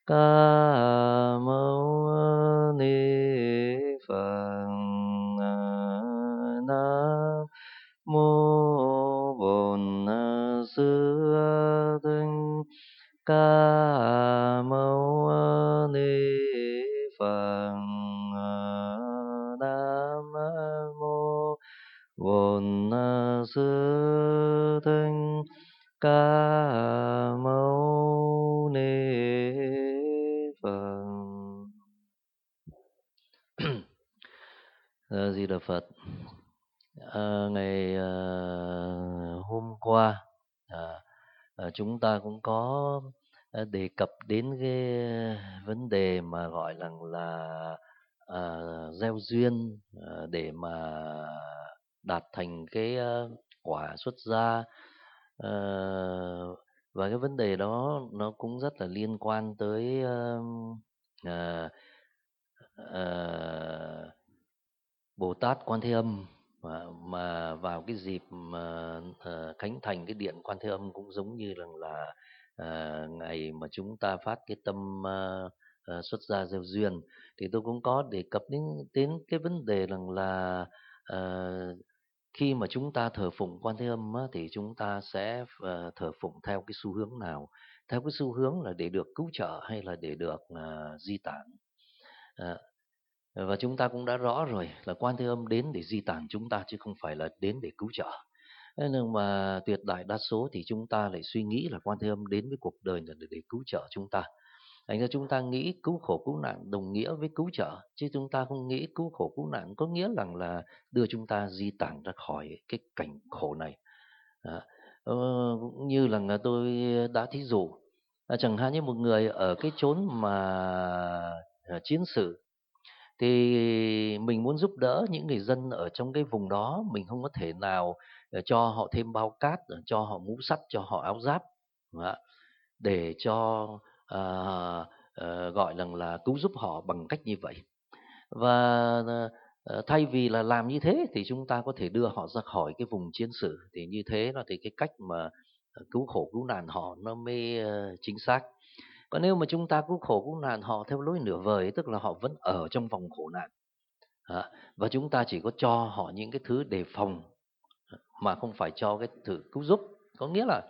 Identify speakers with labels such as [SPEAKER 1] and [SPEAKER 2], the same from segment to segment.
[SPEAKER 1] Ca Mâu Ni Phật. Nam mô Bổn Sư Thích Ca Mâu Ni Phật. Nam mô Bổn Sư Thích Ca Mâu Ni Phật. Di Đà Phật. Ngày hôm qua chúng ta cũng có đề cập đến cái vấn đề mà gọi là gieo duyên để mà đạt thành cái quả xuất gia. Và cái vấn đề đó nó cũng rất là liên quan tới ờ, Bồ Tát Quan Thế Âm, mà vào cái dịp mà khánh thành cái điện Quan Thế Âm cũng giống như là ngày mà chúng ta phát cái tâm xuất gia gieo duyên, thì tôi cũng có đề cập đến cái vấn đề rằng là khi mà chúng ta thờ phụng Quan Thế Âm á, thì chúng ta sẽ thờ phụng theo cái xu hướng nào? Theo cái xu hướng là để được cứu trợ hay là để được di tản? Và chúng ta cũng đã rõ rồi là Quan Thế Âm đến để di tản chúng ta chứ không phải là đến để cứu trợ. Thế nhưng mà tuyệt đại đa số thì chúng ta lại suy nghĩ là Quan Thế Âm đến với cuộc đời là để cứu trợ chúng ta. Thành ra chúng ta nghĩ cứu khổ cứu nạn đồng nghĩa với cứu trợ, chứ chúng ta không nghĩ cứu khổ cứu nạn có nghĩa là đưa chúng ta di tản ra khỏi cái cảnh khổ này. Cũng như là tôi đã thí dụ, chẳng hạn như một người ở cái chốn mà chiến sự, thì mình muốn giúp đỡ những người dân ở trong cái vùng đó, mình không có thể nào cho họ thêm bao cát, cho họ mũ sắt, cho họ áo giáp để cho gọi là cứu giúp họ bằng cách như vậy. Và thay vì là làm như thế thì chúng ta có thể đưa họ ra khỏi cái vùng chiến sự, thì như thế là thì cái cách mà cứu khổ cứu nạn họ nó mới chính xác. Còn nếu mà chúng ta cứu khổ cứu nạn họ theo lối nửa vời, tức là họ vẫn ở trong vòng khổ nạn, và chúng ta chỉ có cho họ những cái thứ đề phòng mà không phải cho cái thứ cứu giúp, có nghĩa là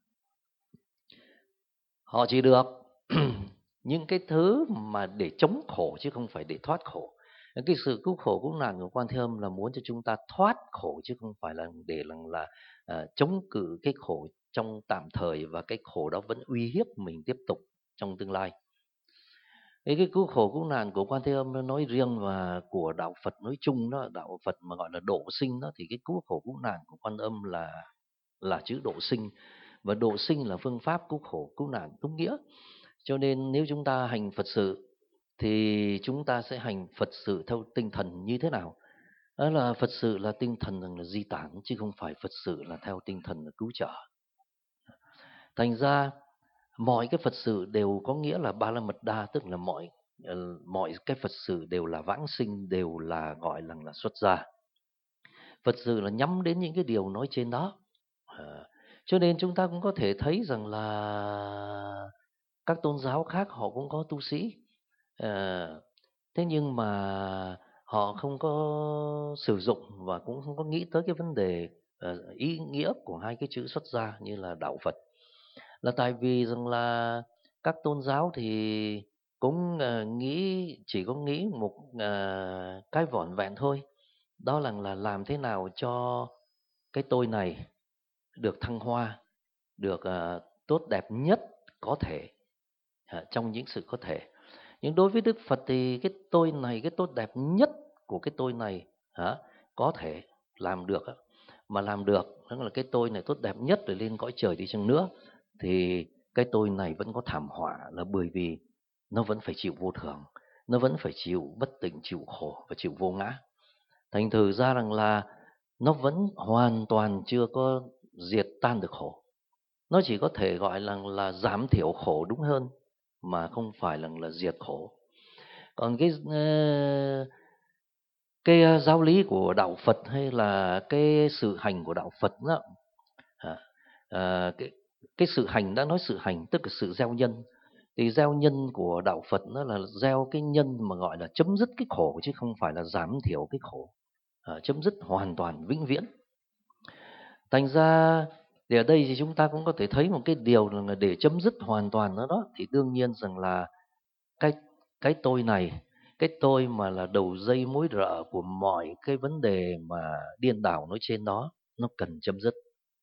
[SPEAKER 1] họ chỉ được những cái thứ mà để chống khổ chứ không phải để thoát khổ. Cái sự cứu khổ cứu nạn của Quan Thế Âm là muốn cho chúng ta thoát khổ chứ không phải là để là chống cự cái khổ trong tạm thời, và cái khổ đó vẫn uy hiếp mình tiếp tục trong tương lai. Cái cứu khổ cứu nạn của Quan Thế Âm nó nói riêng và của đạo Phật nói chung đó, đạo Phật mà gọi là độ sinh đó, thì cái cứu khổ cứu nạn của Quan Âm là chữ độ sinh, và độ sinh là phương pháp cứu khổ cứu nạn đúng nghĩa. Cho nên nếu chúng ta hành Phật sự thì chúng ta sẽ hành Phật sự theo tinh thần như thế nào? Đó là Phật sự là tinh thần rằng là di tản, chứ không phải Phật sự là theo tinh thần là cứu trợ. Thành ra mọi cái Phật sự đều có nghĩa là ba la mật đa, tức là mọi cái Phật sự đều là vãng sinh, đều là gọi là xuất gia. Phật sự là nhắm đến những cái điều nói trên đó. Cho nên chúng ta cũng có thể thấy rằng là các tôn giáo khác họ cũng có tu sĩ, thế nhưng mà họ không có sử dụng và cũng không có nghĩ tới cái vấn đề ý nghĩa của hai cái chữ xuất gia như là đạo Phật. Là tại vì rằng là các tôn giáo thì cũng chỉ có nghĩ một cái vỏn vẹn thôi, đó là làm thế nào cho cái tôi này được thăng hoa, được tốt đẹp nhất có thể trong những sự có thể. Nhưng đối với Đức Phật thì cái tôi này, cái tốt đẹp nhất của cái tôi này có thể làm được, mà làm được đó là cái tôi này tốt đẹp nhất để lên cõi trời đi chăng nữa, thì cái tôi này vẫn có thảm họa, là bởi vì nó vẫn phải chịu vô thường, nó vẫn phải chịu bất tịnh, chịu khổ và chịu vô ngã. Thành thử ra rằng là nó vẫn hoàn toàn chưa có diệt tan được khổ. Nó chỉ có thể gọi là giảm thiểu khổ đúng hơn, mà không phải là diệt khổ. Còn cái giáo lý của đạo Phật hay là cái sự hành của đạo Phật đó, cái sự hành, đã nói sự hành tức là sự gieo nhân. Thì gieo nhân của đạo Phật nó là gieo cái nhân mà gọi là chấm dứt cái khổ, chứ không phải là giảm thiểu cái khổ, chấm dứt hoàn toàn vĩnh viễn. Thành ra thì ở đây thì chúng ta cũng có thể thấy một cái điều là để chấm dứt hoàn toàn đó, thì đương nhiên rằng là cái tôi này, cái tôi mà là đầu dây mối rợ của mọi cái vấn đề mà điên đảo nói trên đó, nó cần chấm dứt.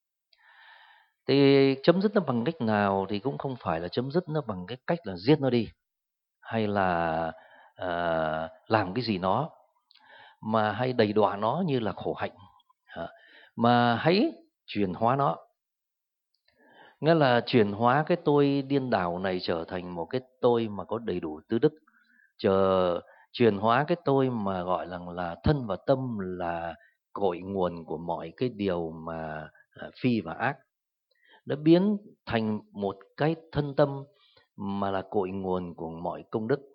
[SPEAKER 1] Thì chấm dứt nó bằng cách nào thì cũng không phải là chấm dứt nó bằng cái cách là giết nó đi, hay là làm cái gì nó, mà hay đầy đọa nó như là khổ hạnh, mà hãy chuyển hóa nó. Nghĩa là chuyển hóa cái tôi điên đảo này trở thành một cái tôi mà có đầy đủ tứ đức, chuyển hóa cái tôi mà gọi là thân và tâm là cội nguồn của mọi cái điều mà phi và ác, đã biến thành một cái thân tâm mà là cội nguồn của mọi công đức,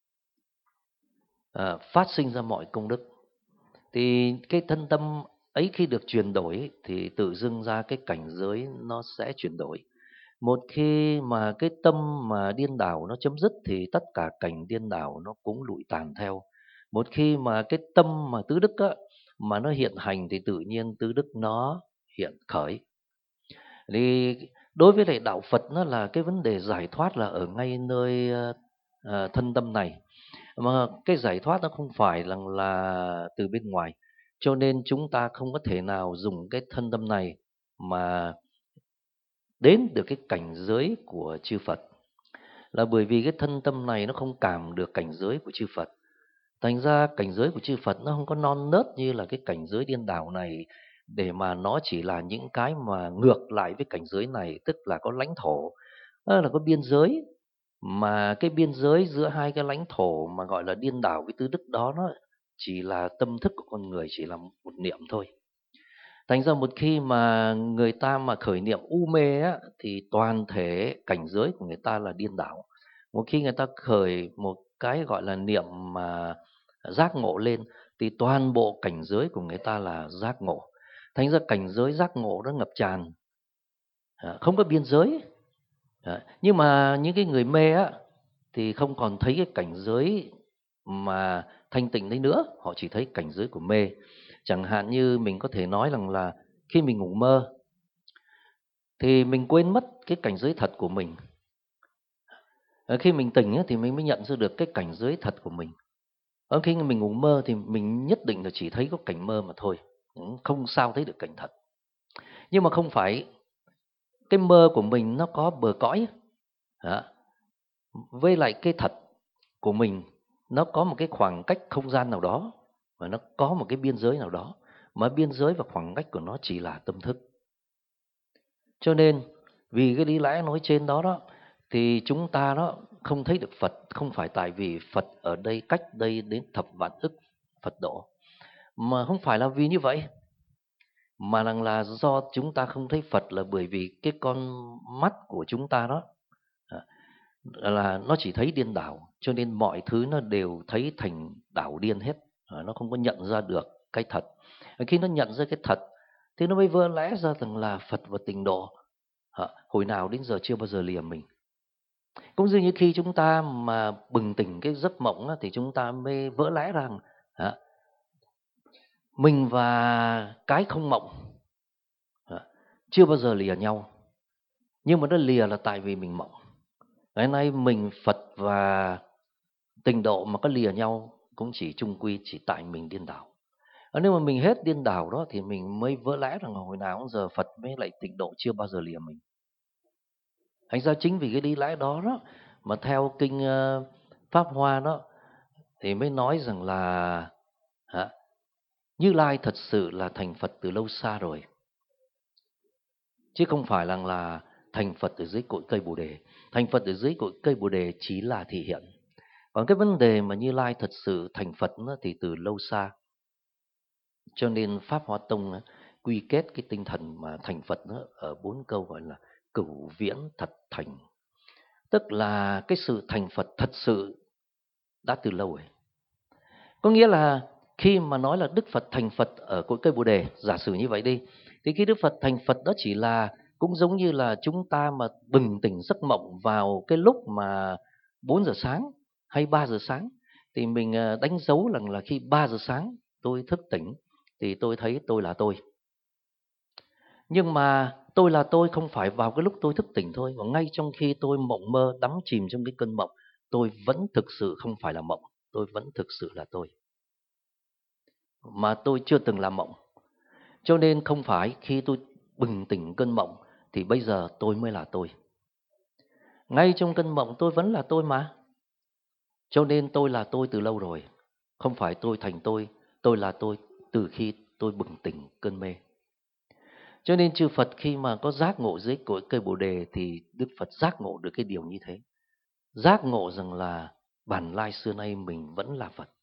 [SPEAKER 1] phát sinh ra mọi công đức. Thì cái thân tâm ấy khi được chuyển đổi thì tự dưng ra cái cảnh giới nó sẽ chuyển đổi. Một khi mà cái tâm mà điên đảo nó chấm dứt thì tất cả cảnh điên đảo nó cũng lụi tàn theo. Một khi mà cái tâm mà tứ đức á, mà nó hiện hành thì tự nhiên tứ đức nó hiện khởi. Thì đối với lại đạo Phật nó là cái vấn đề giải thoát là ở ngay nơi thân tâm này, mà cái giải thoát nó không phải là từ bên ngoài, cho nên chúng ta không có thể nào dùng cái thân tâm này mà đến được cái cảnh giới của chư Phật, là bởi vì cái thân tâm này nó không cảm được cảnh giới của chư Phật. Thành ra cảnh giới của chư Phật nó không có non nớt như là cái cảnh giới điên đảo này, để mà nó chỉ là những cái mà ngược lại với cảnh giới này, tức là có lãnh thổ, là có biên giới, mà cái biên giới giữa hai cái lãnh thổ mà gọi là điên đảo với tứ đức đó, nó chỉ là tâm thức của con người, chỉ là một niệm thôi. Thành ra một khi mà người ta mà khởi niệm u mê á, thì toàn thể cảnh giới của người ta là điên đảo. Một khi người ta khởi một cái gọi là niệm mà giác ngộ lên thì toàn bộ cảnh giới của người ta là giác ngộ. Thành ra cảnh giới giác ngộ nó ngập tràn, không có biên giới. Nhưng mà những cái người mê á thì không còn thấy cái cảnh giới mà thanh tịnh đấy nữa, họ chỉ thấy cảnh giới của mê. Chẳng hạn như mình có thể nói rằng là khi mình ngủ mơ thì mình quên mất cái cảnh giới thật của mình. Khi mình tỉnh thì mình mới nhận ra được cái cảnh giới thật của mình. Khi mình ngủ mơ thì mình nhất định là chỉ thấy có cảnh mơ mà thôi, không sao thấy được cảnh thật. Nhưng mà không phải, cái mơ của mình nó có bờ cõi, với lại cái thật của mình nó có một cái khoảng cách không gian nào đó, và nó có một cái biên giới nào đó, mà biên giới và khoảng cách của nó chỉ là tâm thức. Cho nên vì cái lý lẽ nói trên đó thì chúng ta đó không thấy được Phật, không phải tại vì Phật ở đây cách đây đến thập vạn ức Phật độ, mà không phải là vì như vậy, mà là do chúng ta không thấy Phật là bởi vì cái con mắt của chúng ta đó là nó chỉ thấy điên đảo, cho nên mọi thứ nó đều thấy thành đảo điên hết, nó không có nhận ra được cái thật. Khi nó nhận ra cái thật thì nó mới vỡ lẽ ra rằng là Phật và tịnh độ hồi nào đến giờ chưa bao giờ lìa mình. Cũng như khi chúng ta mà bừng tỉnh cái giấc mộng thì chúng ta mới vỡ lẽ rằng mình và cái không mộng chưa bao giờ lìa nhau, nhưng mà nó lìa là tại vì mình mộng. Ngày nay mình Phật và tịnh độ mà có lìa nhau cũng chỉ chung quy chỉ tại mình điên đảo. Nếu mà mình hết điên đảo đó thì mình mới vỡ lẽ rằng hồi nào cũng giờ Phật với lại tịnh độ chưa bao giờ lìa mình. Thành ra chính vì cái lý lẽ đó mà theo kinh Pháp Hoa đó thì mới nói rằng là Như Lai thật sự là thành Phật từ lâu xa rồi, chứ không phải là thành Phật ở dưới cội cây Bồ Đề. Thành Phật ở dưới cội cây Bồ Đề chỉ là thị hiện. Còn cái vấn đề mà Như Lai thật sự thành Phật thì từ lâu xa. Cho nên Pháp Hoa Tông quy kết cái tinh thần mà thành Phật ở 4 câu gọi là cửu viễn thật thành. Tức là cái sự thành Phật thật sự đã từ lâu rồi. Có nghĩa là khi mà nói là Đức Phật thành Phật ở cội cây Bồ Đề, giả sử như vậy đi, thì khi Đức Phật thành Phật đó chỉ là Cũng giống như là chúng ta mà bừng tỉnh giấc mộng vào cái lúc mà 4 giờ sáng hay 3 giờ sáng, thì mình đánh dấu là khi 3 giờ sáng tôi thức tỉnh thì tôi thấy tôi là tôi. Nhưng mà tôi là tôi không phải vào cái lúc tôi thức tỉnh thôi, mà ngay trong khi tôi mộng mơ đắm chìm trong cái cơn mộng, tôi vẫn thực sự không phải là mộng, tôi vẫn thực sự là tôi. Mà tôi chưa từng làm mộng. Cho nên không phải khi tôi bừng tỉnh cơn mộng thì bây giờ tôi mới là tôi. Ngay trong cơn mộng tôi vẫn là tôi mà. Cho nên tôi là tôi từ lâu rồi. Không phải tôi thành tôi là tôi từ khi tôi bừng tỉnh cơn mê. Cho nên chư Phật khi mà có giác ngộ dưới cội cây Bồ đề thì Đức Phật giác ngộ được cái điều như thế. Giác ngộ rằng là bản lai xưa nay mình vẫn là Phật.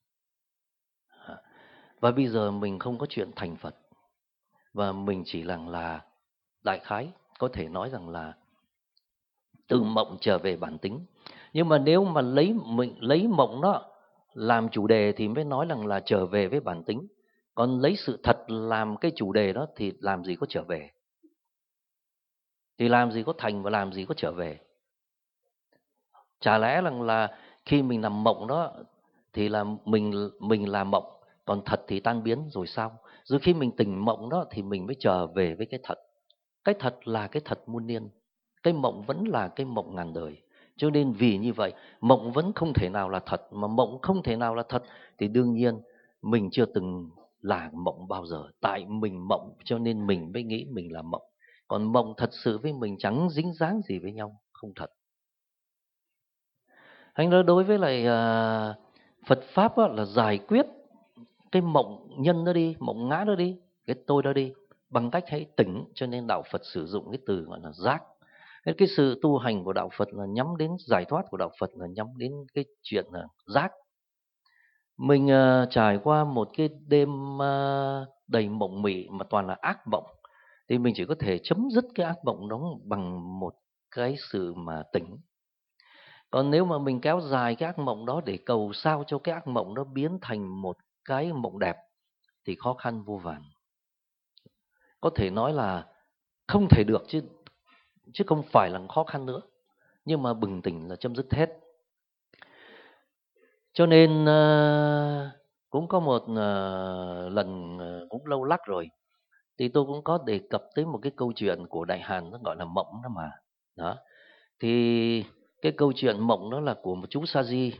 [SPEAKER 1] Và bây giờ mình không có chuyện thành Phật. Và mình chỉ là đại khái có thể nói rằng là từ mộng trở về bản tính. Nhưng mà nếu mà lấy mộng đó làm chủ đề thì mới nói rằng là trở về với bản tính. Còn lấy sự thật làm cái chủ đề đó thì làm gì có trở về. Thì làm gì có thành và làm gì có trở về. Chả lẽ rằng là khi mình nằm mộng đó thì là mình là mộng, còn thật thì tan biến rồi sao? Rồi khi mình tỉnh mộng đó thì mình mới trở về với cái thật. Cái thật là cái thật muôn niên. Cái mộng vẫn là cái mộng ngàn đời. Cho nên vì như vậy, mộng vẫn không thể nào là thật. Mà mộng không thể nào là thật thì đương nhiên mình chưa từng là mộng bao giờ. Tại mình mộng cho nên mình mới nghĩ mình là mộng. Còn mộng thật sự với mình chẳng dính dáng gì với nhau, không thật. Anh nói đối với lại Phật Pháp á, là giải quyết cái mộng nhân đó đi, mộng ngã đó đi, cái tôi đó đi, bằng cách hãy tỉnh. Cho nên Đạo Phật sử dụng cái từ gọi là giác. Cái sự tu hành của Đạo Phật là nhắm đến giải thoát của Đạo Phật là nhắm đến cái chuyện là giác. Mình trải qua một cái đêm đầy mộng mị mà toàn là ác mộng, thì mình chỉ có thể chấm dứt cái ác mộng đó bằng một cái sự mà tỉnh. Còn nếu mà mình kéo dài cái ác mộng đó để cầu sao cho cái ác mộng đó biến thành một cái mộng đẹp thì khó khăn vô vàn. Có thể nói là không thể được chứ không phải là khó khăn nữa. Nhưng mà bừng tỉnh là chấm dứt hết. Cho nên cũng có một lần cũng lâu lắc rồi thì tôi cũng có đề cập tới một cái câu chuyện của Đại Hàn, nó gọi là mộng đó mà. Đó. Thì cái câu chuyện mộng đó là của một chú Sa Di.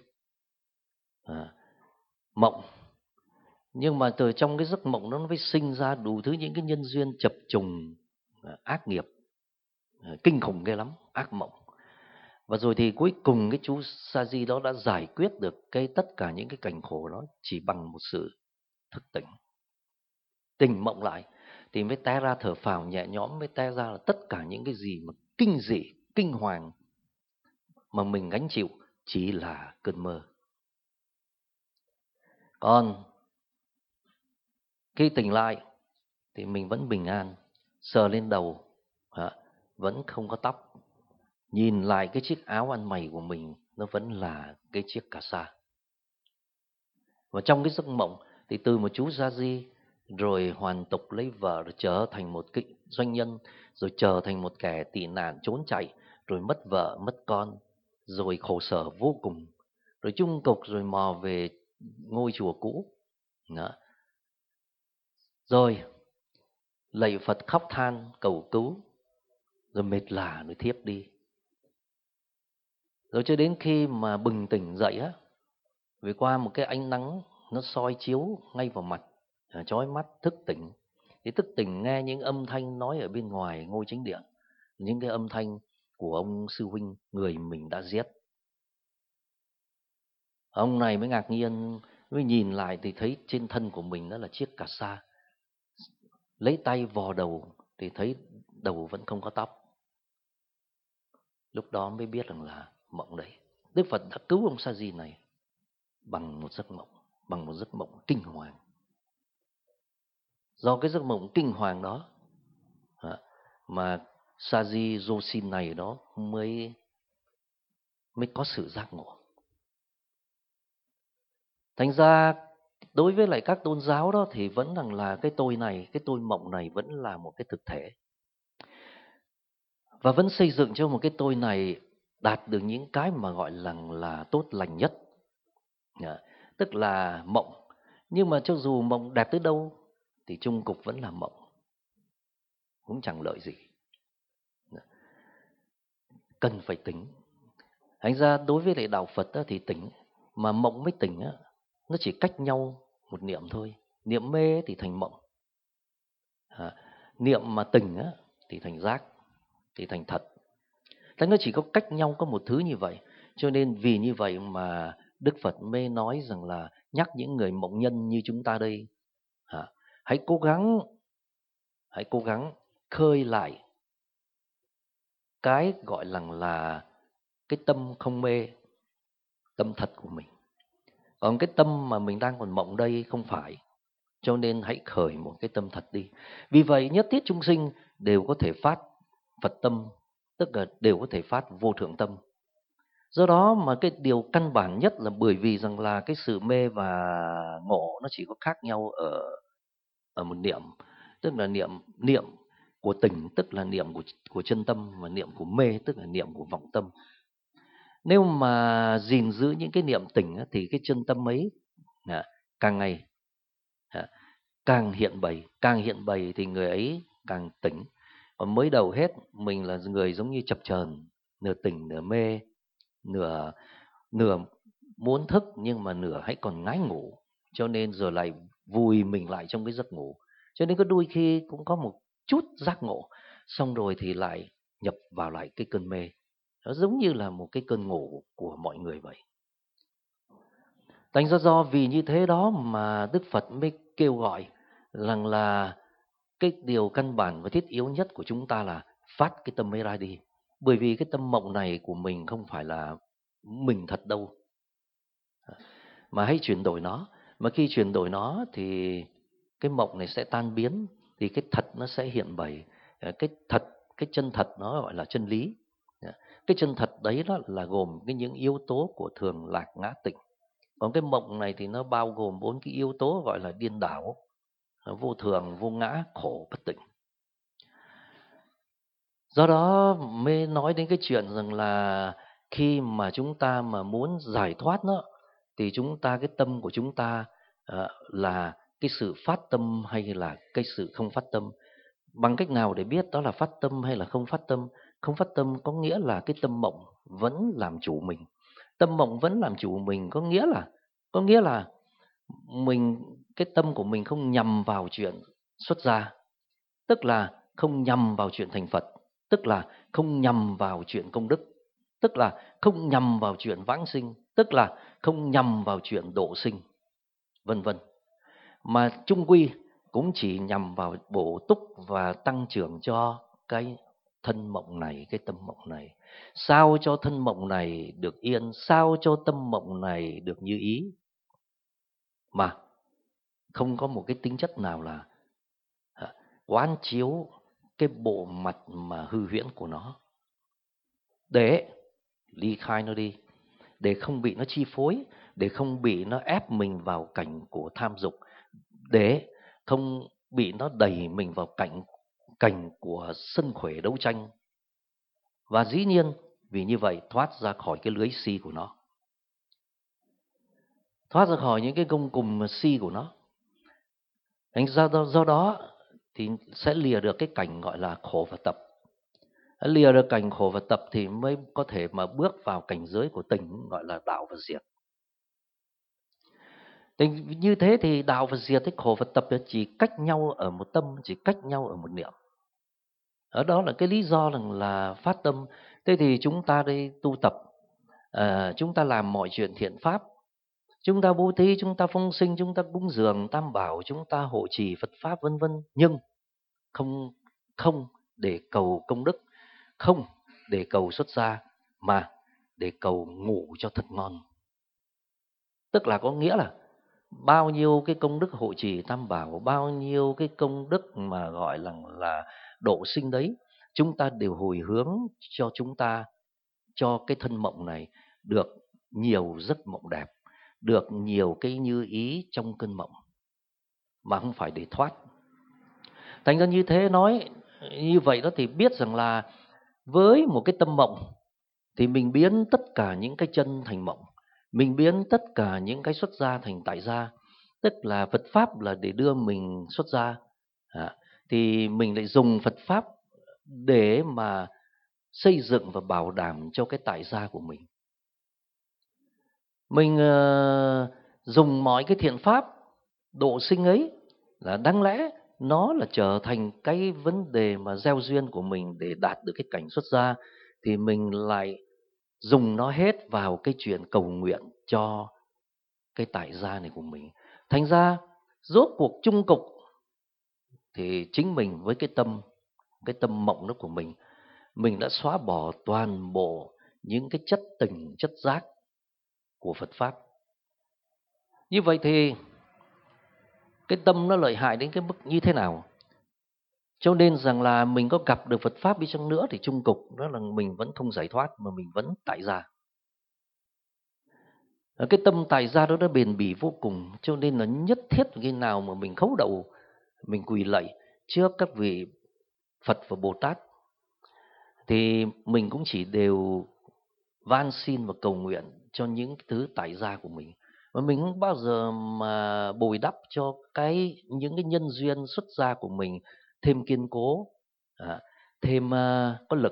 [SPEAKER 1] Mộng. Nhưng mà từ trong cái giấc mộng đó nó mới sinh ra đủ thứ những cái nhân duyên chập trùng ác nghiệp. Kinh khủng ghê lắm, ác mộng. Và rồi thì cuối cùng cái chú Sa Di đó đã giải quyết được tất cả những cái cảnh khổ đó chỉ bằng một sự thức tỉnh. Tỉnh mộng lại thì mới té ra thở phào nhẹ nhõm, mới té ra là tất cả những cái gì mà kinh dị, kinh hoàng mà mình gánh chịu chỉ là cơn mơ. Còn khi tỉnh lại thì mình vẫn bình an, sờ lên đầu vẫn không có tóc. Nhìn lại cái chiếc áo ăn mày của mình, nó vẫn là cái chiếc cà sa. Và trong cái giấc mộng thì từ một chú Sa Di rồi hoàn tục lấy vợ, rồi trở thành một cái doanh nhân, rồi trở thành một kẻ tị nạn trốn chạy, rồi mất vợ mất con, rồi khổ sở vô cùng, rồi chung cục rồi mò về ngôi chùa cũ. Đó. Rồi lạy Phật khóc than cầu cứu, rồi mệt lả rồi thiếp đi. Rồi cho đến khi mà bừng tỉnh dậy á, vì qua một cái ánh nắng nó soi chiếu ngay vào mặt, chói mắt, thức tỉnh. Thì thức tỉnh nghe những âm thanh nói ở bên ngoài ngôi chính điện, những cái âm thanh của ông sư huynh người mình đã giết. Ông này mới ngạc nhiên, mới nhìn lại thì thấy trên thân của mình đó là chiếc cà sa. Lấy tay vò đầu thì thấy đầu vẫn không có tóc. Lúc đó mới biết rằng là mộng đấy. Đức Phật đã cứu ông Sa Di này bằng một giấc mộng kinh hoàng. Do cái giấc mộng kinh hoàng đó mà Sa Di Josin này đó mới có sự giác ngộ. Thành ra đối với lại các tôn giáo đó thì vẫn rằng là cái tôi này, cái tôi mộng này vẫn là một cái thực thể. và vẫn xây dựng cho một cái tôi này đạt được những cái mà gọi là tốt lành nhất. Tức là mộng. Nhưng mà cho dù mộng đẹp tới đâu thì chung cục vẫn là mộng, cũng chẳng lợi gì. Cần phải tỉnh. Thành ra đối với lại đạo Phật á, thì tỉnh, mà mộng với tỉnh á, nó chỉ cách nhau một niệm thôi. Niệm mê thì thành mộng, niệm mà tỉnh á, thì thành giác, thì thành thật. Thế nó chỉ có cách nhau có một thứ như vậy. Cho nên vì như vậy mà Đức Phật mới nói rằng là nhắc những người mộng nhân như chúng ta đây, hãy cố gắng khơi lại cái gọi là cái tâm không mê, tâm thật của mình. Còn cái tâm mà mình đang còn mộng đây không phải. Cho nên hãy khởi một cái tâm thật đi. Vì vậy nhất thiết chúng sinh đều có thể phát Phật tâm, tức là đều có thể phát vô thượng tâm. Do đó mà cái điều căn bản nhất là bởi vì rằng là cái sự mê và ngộ nó chỉ có khác nhau ở một niệm, tức là niệm của tỉnh, tức là niệm của chân tâm, và niệm của mê tức là niệm của vọng tâm. Nếu mà gìn giữ những cái niệm tỉnh thì cái chân tâm ấy càng ngày càng hiện bày thì người ấy càng tỉnh. Còn mới đầu hết mình là người giống như chập chờn, nửa tỉnh nửa mê, nửa muốn thức nhưng mà nửa hãy còn ngái ngủ, cho nên rồi lại vùi mình lại trong cái giấc ngủ. Cho nên có đôi khi cũng có một chút giác ngộ, xong rồi thì lại nhập vào lại cái cơn mê. Nó giống như là một cái cơn ngủ của mọi người vậy. Thành ra do vì như thế đó mà Đức Phật mới kêu gọi rằng là cái điều căn bản và thiết yếu nhất của chúng ta là phát cái tâm ấy ra đi. Bởi vì cái tâm mộng này của mình không phải là mình thật đâu, mà hãy chuyển đổi nó. Mà khi chuyển đổi nó thì cái mộng này sẽ tan biến, thì cái thật nó sẽ hiện bày. Cái chân thật nó gọi là chân lý. Cái chân thật đấy đó là gồm những yếu tố của thường lạc ngã tịnh. Còn cái mộng này thì nó bao gồm 4 cái yếu tố gọi là điên đảo, vô thường, vô ngã, khổ, bất tịnh. Do đó mới nói đến cái chuyện rằng là khi mà chúng ta mà muốn giải thoát nó, thì cái tâm của chúng ta là cái sự phát tâm hay là cái sự không phát tâm. Bằng cách nào để biết đó là phát tâm hay là không phát tâm? Không phát tâm có nghĩa là cái tâm mộng vẫn làm chủ mình. Tâm mộng vẫn làm chủ mình có nghĩa là cái tâm của mình không nhằm vào chuyện xuất gia, tức là không nhằm vào chuyện thành Phật, tức là không nhằm vào chuyện công đức, tức là không nhằm vào chuyện vãng sinh, tức là không nhằm vào chuyện độ sinh, vân vân. Mà chung quy cũng chỉ nhằm vào bổ túc và tăng trưởng cho cái thân mộng này, cái tâm mộng này. Sao cho thân mộng này được yên, sao cho tâm mộng này được như ý. Mà không có một cái tính chất nào là quán chiếu cái bộ mặt mà hư huyễn của nó, để ly khai nó đi, để không bị nó chi phối, để không bị nó ép mình vào cảnh của tham dục, để không bị nó đẩy mình vào cảnh của sân khỏe đấu tranh. Và dĩ nhiên vì như vậy thoát ra khỏi cái lưới si của nó, thoát ra khỏi những cái gông cùm si của nó. Do đó thì sẽ lìa được cái cảnh gọi là khổ và tập. Lìa được cảnh khổ và tập thì mới có thể mà bước vào cảnh giới của tỉnh, gọi là đạo và diệt. Thì như thế thì đạo và diệt, cái khổ và tập chỉ cách nhau ở một tâm, chỉ cách nhau ở một niệm. Ở đó là cái lý do rằng là phát tâm. Thế thì chúng ta đây tu tập, chúng ta làm mọi chuyện thiện pháp, chúng ta bố thí, chúng ta phóng sinh, chúng ta cúng dường tam bảo, chúng ta hộ trì Phật pháp vân vân, nhưng không để cầu công đức, không để cầu xuất gia, mà để cầu ngủ cho thật ngon. Tức là có nghĩa là bao nhiêu cái công đức hộ trì tam bảo, bao nhiêu cái công đức mà gọi là độ sinh đấy, chúng ta đều hồi hướng cho cái thân mộng này được nhiều giấc mộng đẹp, được nhiều cái như ý trong cơn mộng, mà không phải để thoát. Thành ra như thế nói như vậy đó thì biết rằng là với một cái tâm mộng thì mình biến tất cả những cái chân thành mộng, mình biến tất cả những cái xuất gia thành tại gia, tức là Phật pháp là để đưa mình xuất gia, thì mình lại dùng Phật pháp để mà xây dựng và bảo đảm cho cái tại gia của mình. Mình dùng mọi cái thiện pháp độ sinh ấy là đáng lẽ nó là trở thành cái vấn đề mà gieo duyên của mình để đạt được cái cảnh xuất gia, thì mình lại dùng nó hết vào cái chuyện cầu nguyện cho cái tại gia này của mình. Thành ra rốt cuộc chung cục thì chính mình với cái tâm mộng đó của mình đã xóa bỏ toàn bộ những cái chất tình, chất giác của Phật pháp. Như vậy thì cái tâm nó lợi hại đến cái mức như thế nào? Cho nên rằng là mình có gặp được Phật pháp đi chăng nữa thì chung cục đó là mình vẫn không giải thoát mà mình vẫn tại gia. Cái tâm tại gia đó nó bền bỉ vô cùng, cho nên là nhất thiết khi nào mà mình khấu đầu, mình quỳ lạy trước các vị Phật và Bồ Tát thì mình cũng chỉ đều van xin và cầu nguyện cho những thứ tại gia của mình. Và mình không bao giờ mà bồi đắp cho những cái nhân duyên xuất gia của mình thêm kiên cố, thêm có lực.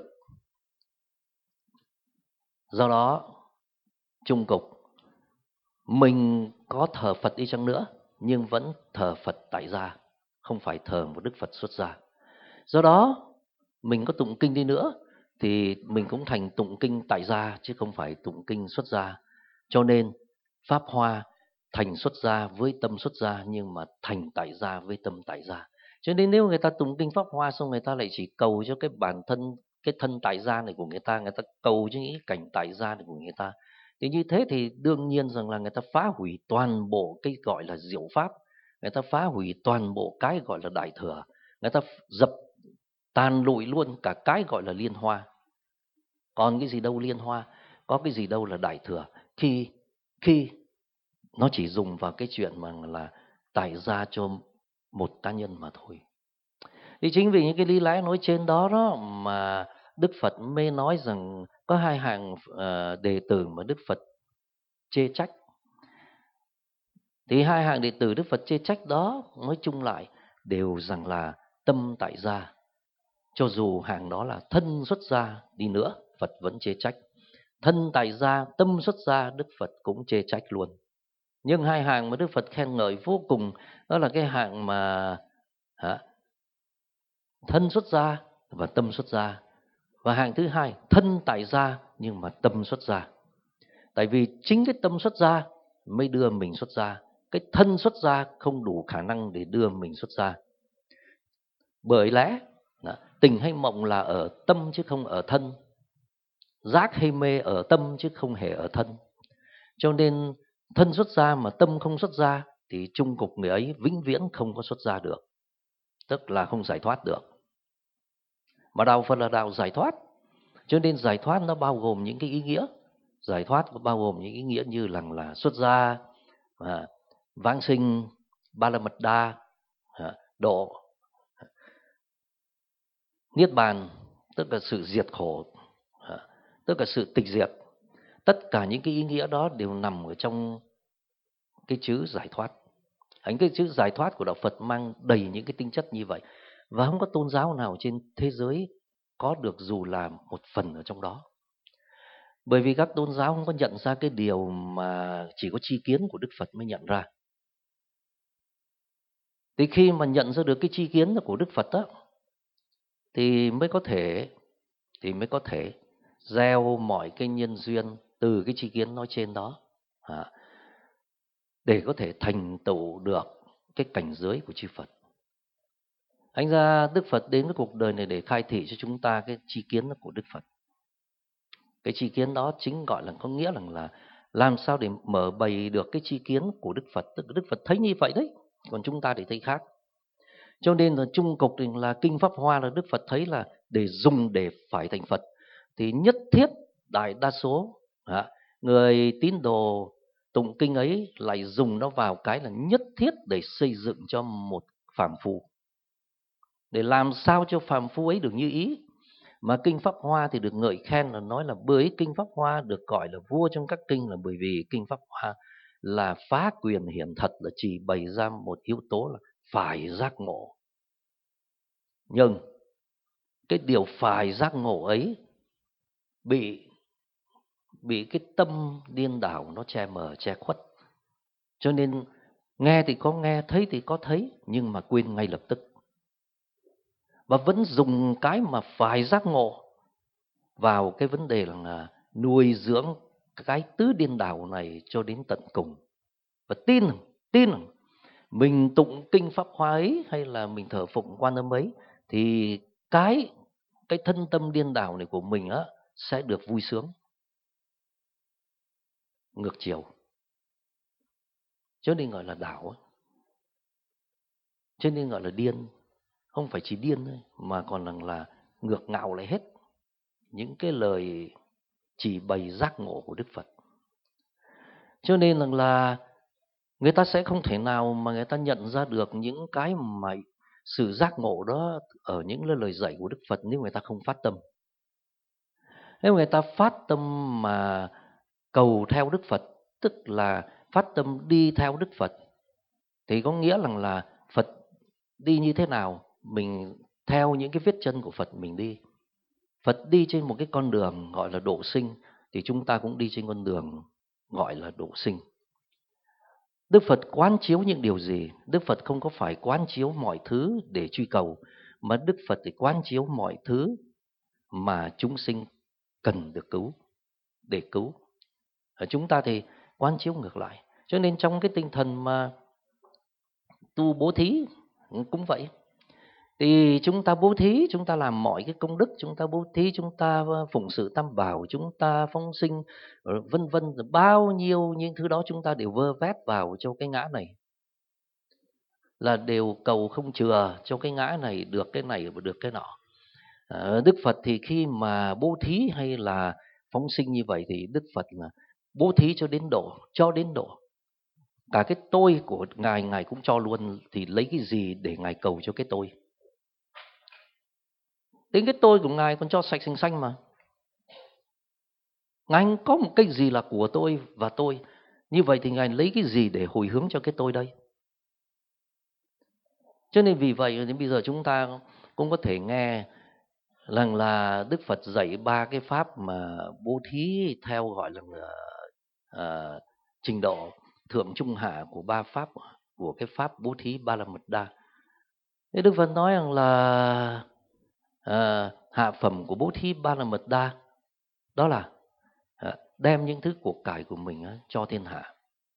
[SPEAKER 1] Do đó, chung cục, mình có thờ Phật đi chăng nữa nhưng vẫn thờ Phật tại gia, không phải thờ một Đức Phật xuất gia. Do đó, mình có tụng kinh đi nữa thì mình cũng thành tụng kinh tại gia chứ không phải tụng kinh xuất gia. Cho nên Pháp Hoa thành xuất gia với tâm xuất gia nhưng mà thành tại gia với tâm tại gia. Cho nên nếu người ta tụng kinh Pháp Hoa xong người ta lại chỉ cầu cho cái bản thân, cái thân tại gia này của người ta cầu cho những cảnh tại gia này của người ta. Thì như thế thì đương nhiên rằng là người ta phá hủy toàn bộ cái gọi là diệu pháp, người ta phá hủy toàn bộ cái gọi là đại thừa, người ta dập tàn lụi luôn cả cái gọi là liên hoa. Còn cái gì đâu liên hoa, có cái gì đâu là đại thừa khi nó chỉ dùng vào cái chuyện mà là tại gia cho một cá nhân mà thôi. Thì chính vì những cái lý lẽ nói trên đó mà Đức Phật mới nói rằng có hai hạng đệ tử mà Đức Phật chê trách. Thì hai hạng đệ tử Đức Phật chê trách đó nói chung lại đều rằng là tâm tại gia. Cho dù hạng đó là thân xuất gia đi nữa, Phật vẫn chê trách. Thân tại gia, tâm xuất gia, Đức Phật cũng chê trách luôn. Nhưng hai hạng mà Đức Phật khen ngợi vô cùng đó là cái hạng mà thân xuất gia và tâm xuất gia. Và hạng thứ hai, thân tại gia nhưng mà tâm xuất gia. Tại vì chính cái tâm xuất gia mới đưa mình xuất gia. Cái thân xuất gia không đủ khả năng để đưa mình xuất gia. Bởi lẽ tình hay mộng là ở tâm chứ không ở thân, giác hay mê ở tâm chứ không hề ở thân. Cho nên thân xuất gia mà tâm không xuất gia thì chung cục người ấy vĩnh viễn không có xuất gia được, tức là không giải thoát được. Mà đạo Phật là đạo giải thoát, cho nên giải thoát nó bao gồm những cái ý nghĩa. Giải thoát nó bao gồm những ý nghĩa như là xuất gia, vãng sinh, ba la mật đa, độ, niết bàn, tức là sự diệt khổ, tức là sự tịch diệt. Tất cả những cái ý nghĩa đó đều nằm ở trong cái chữ giải thoát. Cái chữ giải thoát của đạo Phật mang đầy những cái tính chất như vậy. Và không có tôn giáo nào trên thế giới có được dù là một phần ở trong đó. Bởi vì các tôn giáo không có nhận ra cái điều mà chỉ có tri kiến của Đức Phật mới nhận ra. Thì khi mà nhận ra được cái tri kiến của Đức Phật đó, thì mới có thể gieo mọi cái nhân duyên từ cái tri kiến nói trên đó, để có thể thành tựu được cái cảnh giới của chư Phật. Thành ra Đức Phật đến cái cuộc đời này để khai thị cho chúng ta cái tri kiến của Đức Phật. Cái tri kiến đó chính gọi là có nghĩa là làm sao để mở bày được cái tri kiến của Đức Phật. Tức là Đức Phật thấy như vậy đấy, còn chúng ta thì thấy khác. Cho nên là chung cục là kinh Pháp Hoa là Đức Phật thấy là để dùng để phải thành Phật thì nhất thiết đại đa số người tín đồ tụng kinh ấy lại dùng nó vào cái là nhất thiết để xây dựng cho một phàm phu, để làm sao cho phàm phu ấy được như ý. Mà kinh Pháp Hoa thì được ngợi khen là nói là bởi kinh Pháp Hoa được gọi là vua trong các kinh là bởi vì kinh Pháp Hoa là phá quyền hiển thật, là chỉ bày ra một yếu tố là phải giác ngộ. Nhưng cái điều phải giác ngộ ấy bị cái tâm điên đảo nó che mờ che khuất. Cho nên nghe thì có nghe, thấy thì có thấy, nhưng mà quên ngay lập tức. Và vẫn dùng cái mà phải giác ngộ vào cái vấn đề là nuôi dưỡng cái tứ điên đảo này cho đến tận cùng. Và tin mình tụng kinh Pháp Hoa ấy hay là mình thờ phụng Quan Âm ấy thì cái thân tâm điên đảo này của mình á sẽ được vui sướng. Ngược chiều. Cho nên gọi là đảo. Cho nên gọi là điên. Không phải chỉ điên thôi mà còn là ngược ngạo lại hết những cái lời chỉ bày giác ngộ của Đức Phật. Cho nên là người ta sẽ không thể nào mà người ta nhận ra được những cái mà sự giác ngộ đó ở những lời dạy của Đức Phật nếu người ta không phát tâm. Nếu người ta phát tâm mà cầu theo Đức Phật, tức là phát tâm đi theo Đức Phật, thì có nghĩa là Phật đi như thế nào, mình theo những cái vết chân của Phật mình đi. Phật đi trên một cái con đường gọi là độ sinh, thì chúng ta cũng đi trên con đường gọi là độ sinh. Đức Phật quán chiếu những điều gì? Đức Phật không có phải quán chiếu mọi thứ để truy cầu, mà Đức Phật thì quán chiếu mọi thứ mà chúng sinh cần được cứu, để cứu. Ở chúng ta thì quán chiếu ngược lại. Cho nên trong cái tinh thần mà tu bố thí cũng vậy. Thì chúng ta bố thí, chúng ta làm mọi cái công đức, chúng ta bố thí, chúng ta phụng sự tam bảo, chúng ta phóng sinh, vân vân, bao nhiêu những thứ đó chúng ta đều vơ vét vào cho cái ngã này, là đều cầu không chừa cho cái ngã này được cái này và được cái nọ. Đức Phật thì khi mà bố thí hay là phóng sinh như vậy thì Đức Phật là bố thí cho đến độ. Cả cái tôi của Ngài cũng cho luôn, thì lấy cái gì để Ngài cầu cho cái tôi? Đến cái tôi của Ngài còn cho sạch sành xanh mà. Ngài không có một cái gì là của tôi và tôi. Như vậy thì Ngài lấy cái gì để hồi hướng cho cái tôi đây? Cho nên vì vậy đến bây giờ chúng ta cũng có thể nghe rằng là Đức Phật dạy 3 cái pháp mà bố thí theo gọi là trình độ thượng trung hạ của 3 pháp của cái pháp bố thí Ba La Mật Đa. Thế Đức Phật nói rằng là hạ phẩm của bố thí Ba La Mật Đa đó là đem những thứ của cải của mình cho thiên hạ.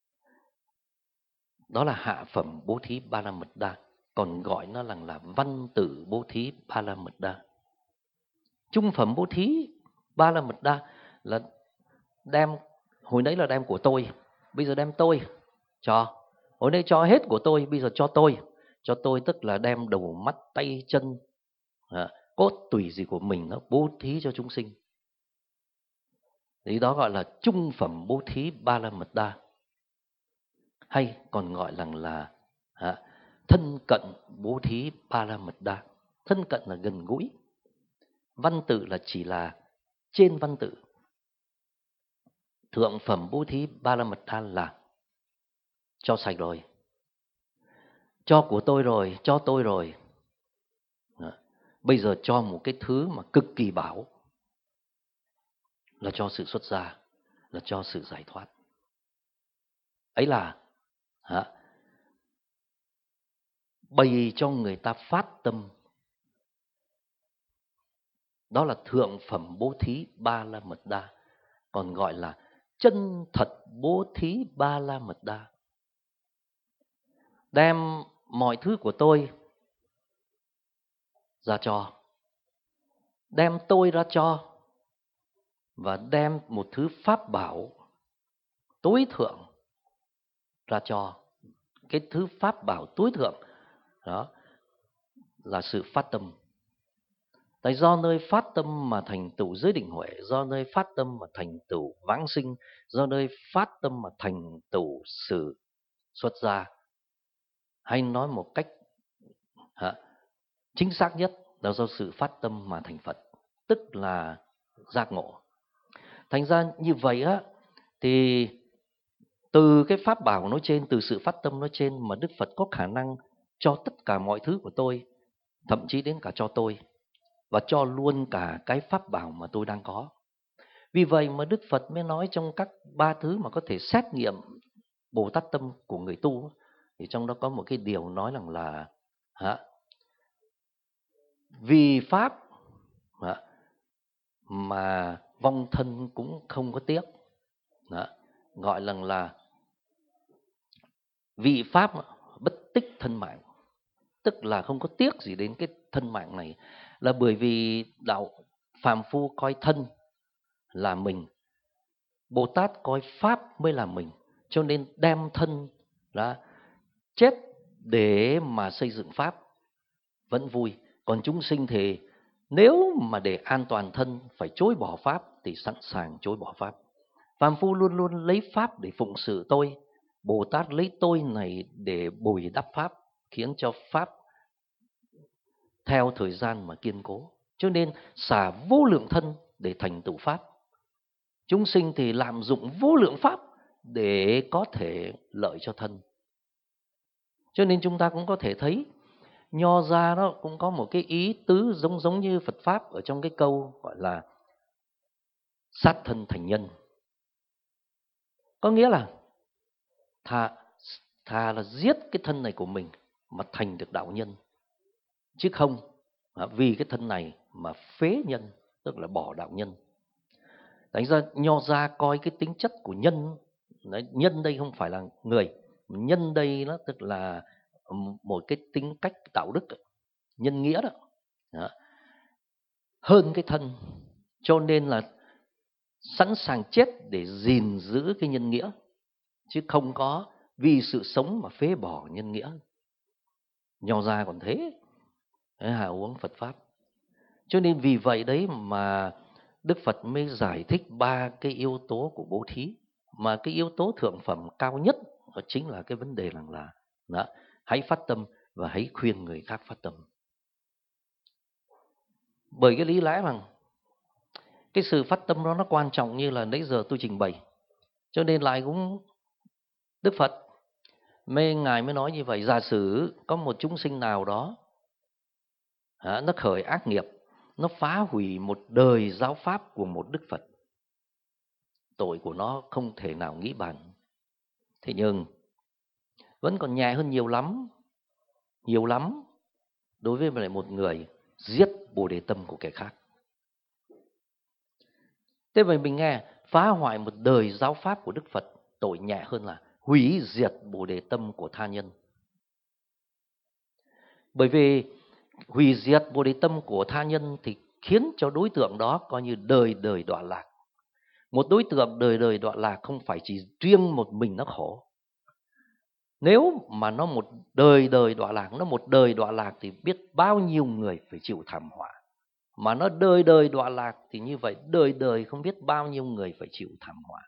[SPEAKER 1] Đó là hạ phẩm bố thí Ba La Mật Đa, còn gọi nó là văn tử bố thí Ba La Mật Đa. Trung phẩm bố thí Ba La Mật Đa là đem, hồi nãy là đem của tôi, bây giờ đem tôi cho. Hồi nãy cho hết của tôi, bây giờ cho tôi. Cho tôi tức là đem đầu mắt tay chân cốt tủy gì của mình nó bố thí cho chúng sinh. Thì đó gọi là trung phẩm bố thí Ba La Mật Đa, hay còn gọi là thân cận bố thí Ba La Mật Đa. Thân cận là gần gũi, văn tự là chỉ là trên văn tự. Thượng phẩm bố thí Ba La Mật Đa là cho sạch rồi, cho của tôi rồi, cho tôi rồi. Bây giờ cho một cái thứ mà cực kỳ bảo, là cho sự xuất gia, là cho sự giải thoát. Ấy là bày cho người ta phát tâm. Đó là thượng phẩm bố thí Ba La Mật Đa, còn gọi là chân thật bố thí Ba La Mật Đa. Đem mọi thứ của tôi ra cho, đem tôi ra cho, và đem một thứ pháp bảo tối thượng ra cho. Cái thứ pháp bảo tối thượng đó là sự phát tâm. Tại do nơi phát tâm mà thành tựu giới định huệ, do nơi phát tâm mà thành tựu vãng sinh, do nơi phát tâm mà thành tựu sự xuất gia. Hay nói một cách chính xác nhất là do sự phát tâm mà thành Phật. tức là giác ngộ. Thành ra như vậy á, thì từ cái pháp bảo nói trên, từ sự phát tâm nói trên mà Đức Phật có khả năng cho tất cả mọi thứ của tôi, thậm chí đến cả cho tôi, và cho luôn cả cái pháp bảo mà tôi đang có. Vì vậy mà Đức Phật mới nói trong các 3 thứ mà có thể xét nghiệm Bồ Tát tâm của người tu, thì trong đó có một cái điều nói rằng là vì pháp mà vong thân cũng không có tiếc. Gọi là vì pháp bất tích thân mạng, tức là không có tiếc gì đến cái thân mạng này, là bởi vì đạo phàm phu coi thân là mình, Bồ Tát coi pháp mới là mình, cho nên đem thân là chết để mà xây dựng pháp vẫn vui. Còn chúng sinh thì nếu mà để an toàn thân phải chối bỏ pháp thì sẵn sàng chối bỏ pháp. Phàm phu luôn luôn lấy pháp để phụng sự tôi, Bồ Tát lấy tôi này để bồi đắp pháp, khiến cho pháp theo thời gian mà kiên cố. Cho nên xả vô lượng thân để thành tựu pháp. Chúng sinh thì lạm dụng vô lượng pháp để có thể lợi cho thân. Cho nên chúng ta cũng có thể thấy Nho gia đó cũng có một cái ý tứ giống như Phật Pháp ở trong cái câu gọi là sát thân thành nhân. Có nghĩa là thà là giết cái thân này của mình mà thành được đạo nhân, chứ không vì cái thân này mà phế nhân, tức là bỏ đạo nhân. Thành ra Nho gia coi cái tính chất của nhân, nhân đây không phải là người, nhân đây nó tức là một cái tính cách đạo đức, nhân nghĩa đó, hơn cái thân. Cho nên là sẵn sàng chết để gìn giữ cái nhân nghĩa, chứ không có vì sự sống mà phế bỏ nhân nghĩa. Nho gia còn thế, hạ uống Phật Pháp. Cho nên vì vậy đấy mà Đức Phật mới giải thích 3 cái yếu tố của bố thí. Mà cái yếu tố thượng phẩm cao nhất đó chính là cái vấn đề là hãy phát tâm và hãy khuyên người khác phát tâm. Bởi cái lý lẽ rằng cái sự phát tâm đó nó quan trọng như là nãy giờ tôi trình bày. Cho nên lại cũng Đức Phật Ngài mới nói như vậy. Giả sử có một chúng sinh nào đó nó khởi ác nghiệp, nó phá hủy một đời giáo pháp của một Đức Phật, tội của nó không thể nào nghĩ bàn. Thế nhưng vẫn còn nhẹ hơn nhiều lắm đối với một người giết Bồ Đề tâm của kẻ khác. Thế vậy mình nghe phá hoại một đời giáo pháp của Đức Phật, tội nhẹ hơn là hủy diệt Bồ Đề tâm của tha nhân. Bởi vì hủy diệt Bồ Đề tâm của tha nhân thì khiến cho đối tượng đó coi như đời đời đọa lạc. Một đối tượng đời đời đọa lạc không phải chỉ riêng một mình nó khổ. Nếu mà nó một đời đời đọa lạc thì biết bao nhiêu người phải chịu thảm họa. Mà nó đời đời đọa lạc thì như vậy đời đời không biết bao nhiêu người phải chịu thảm họa.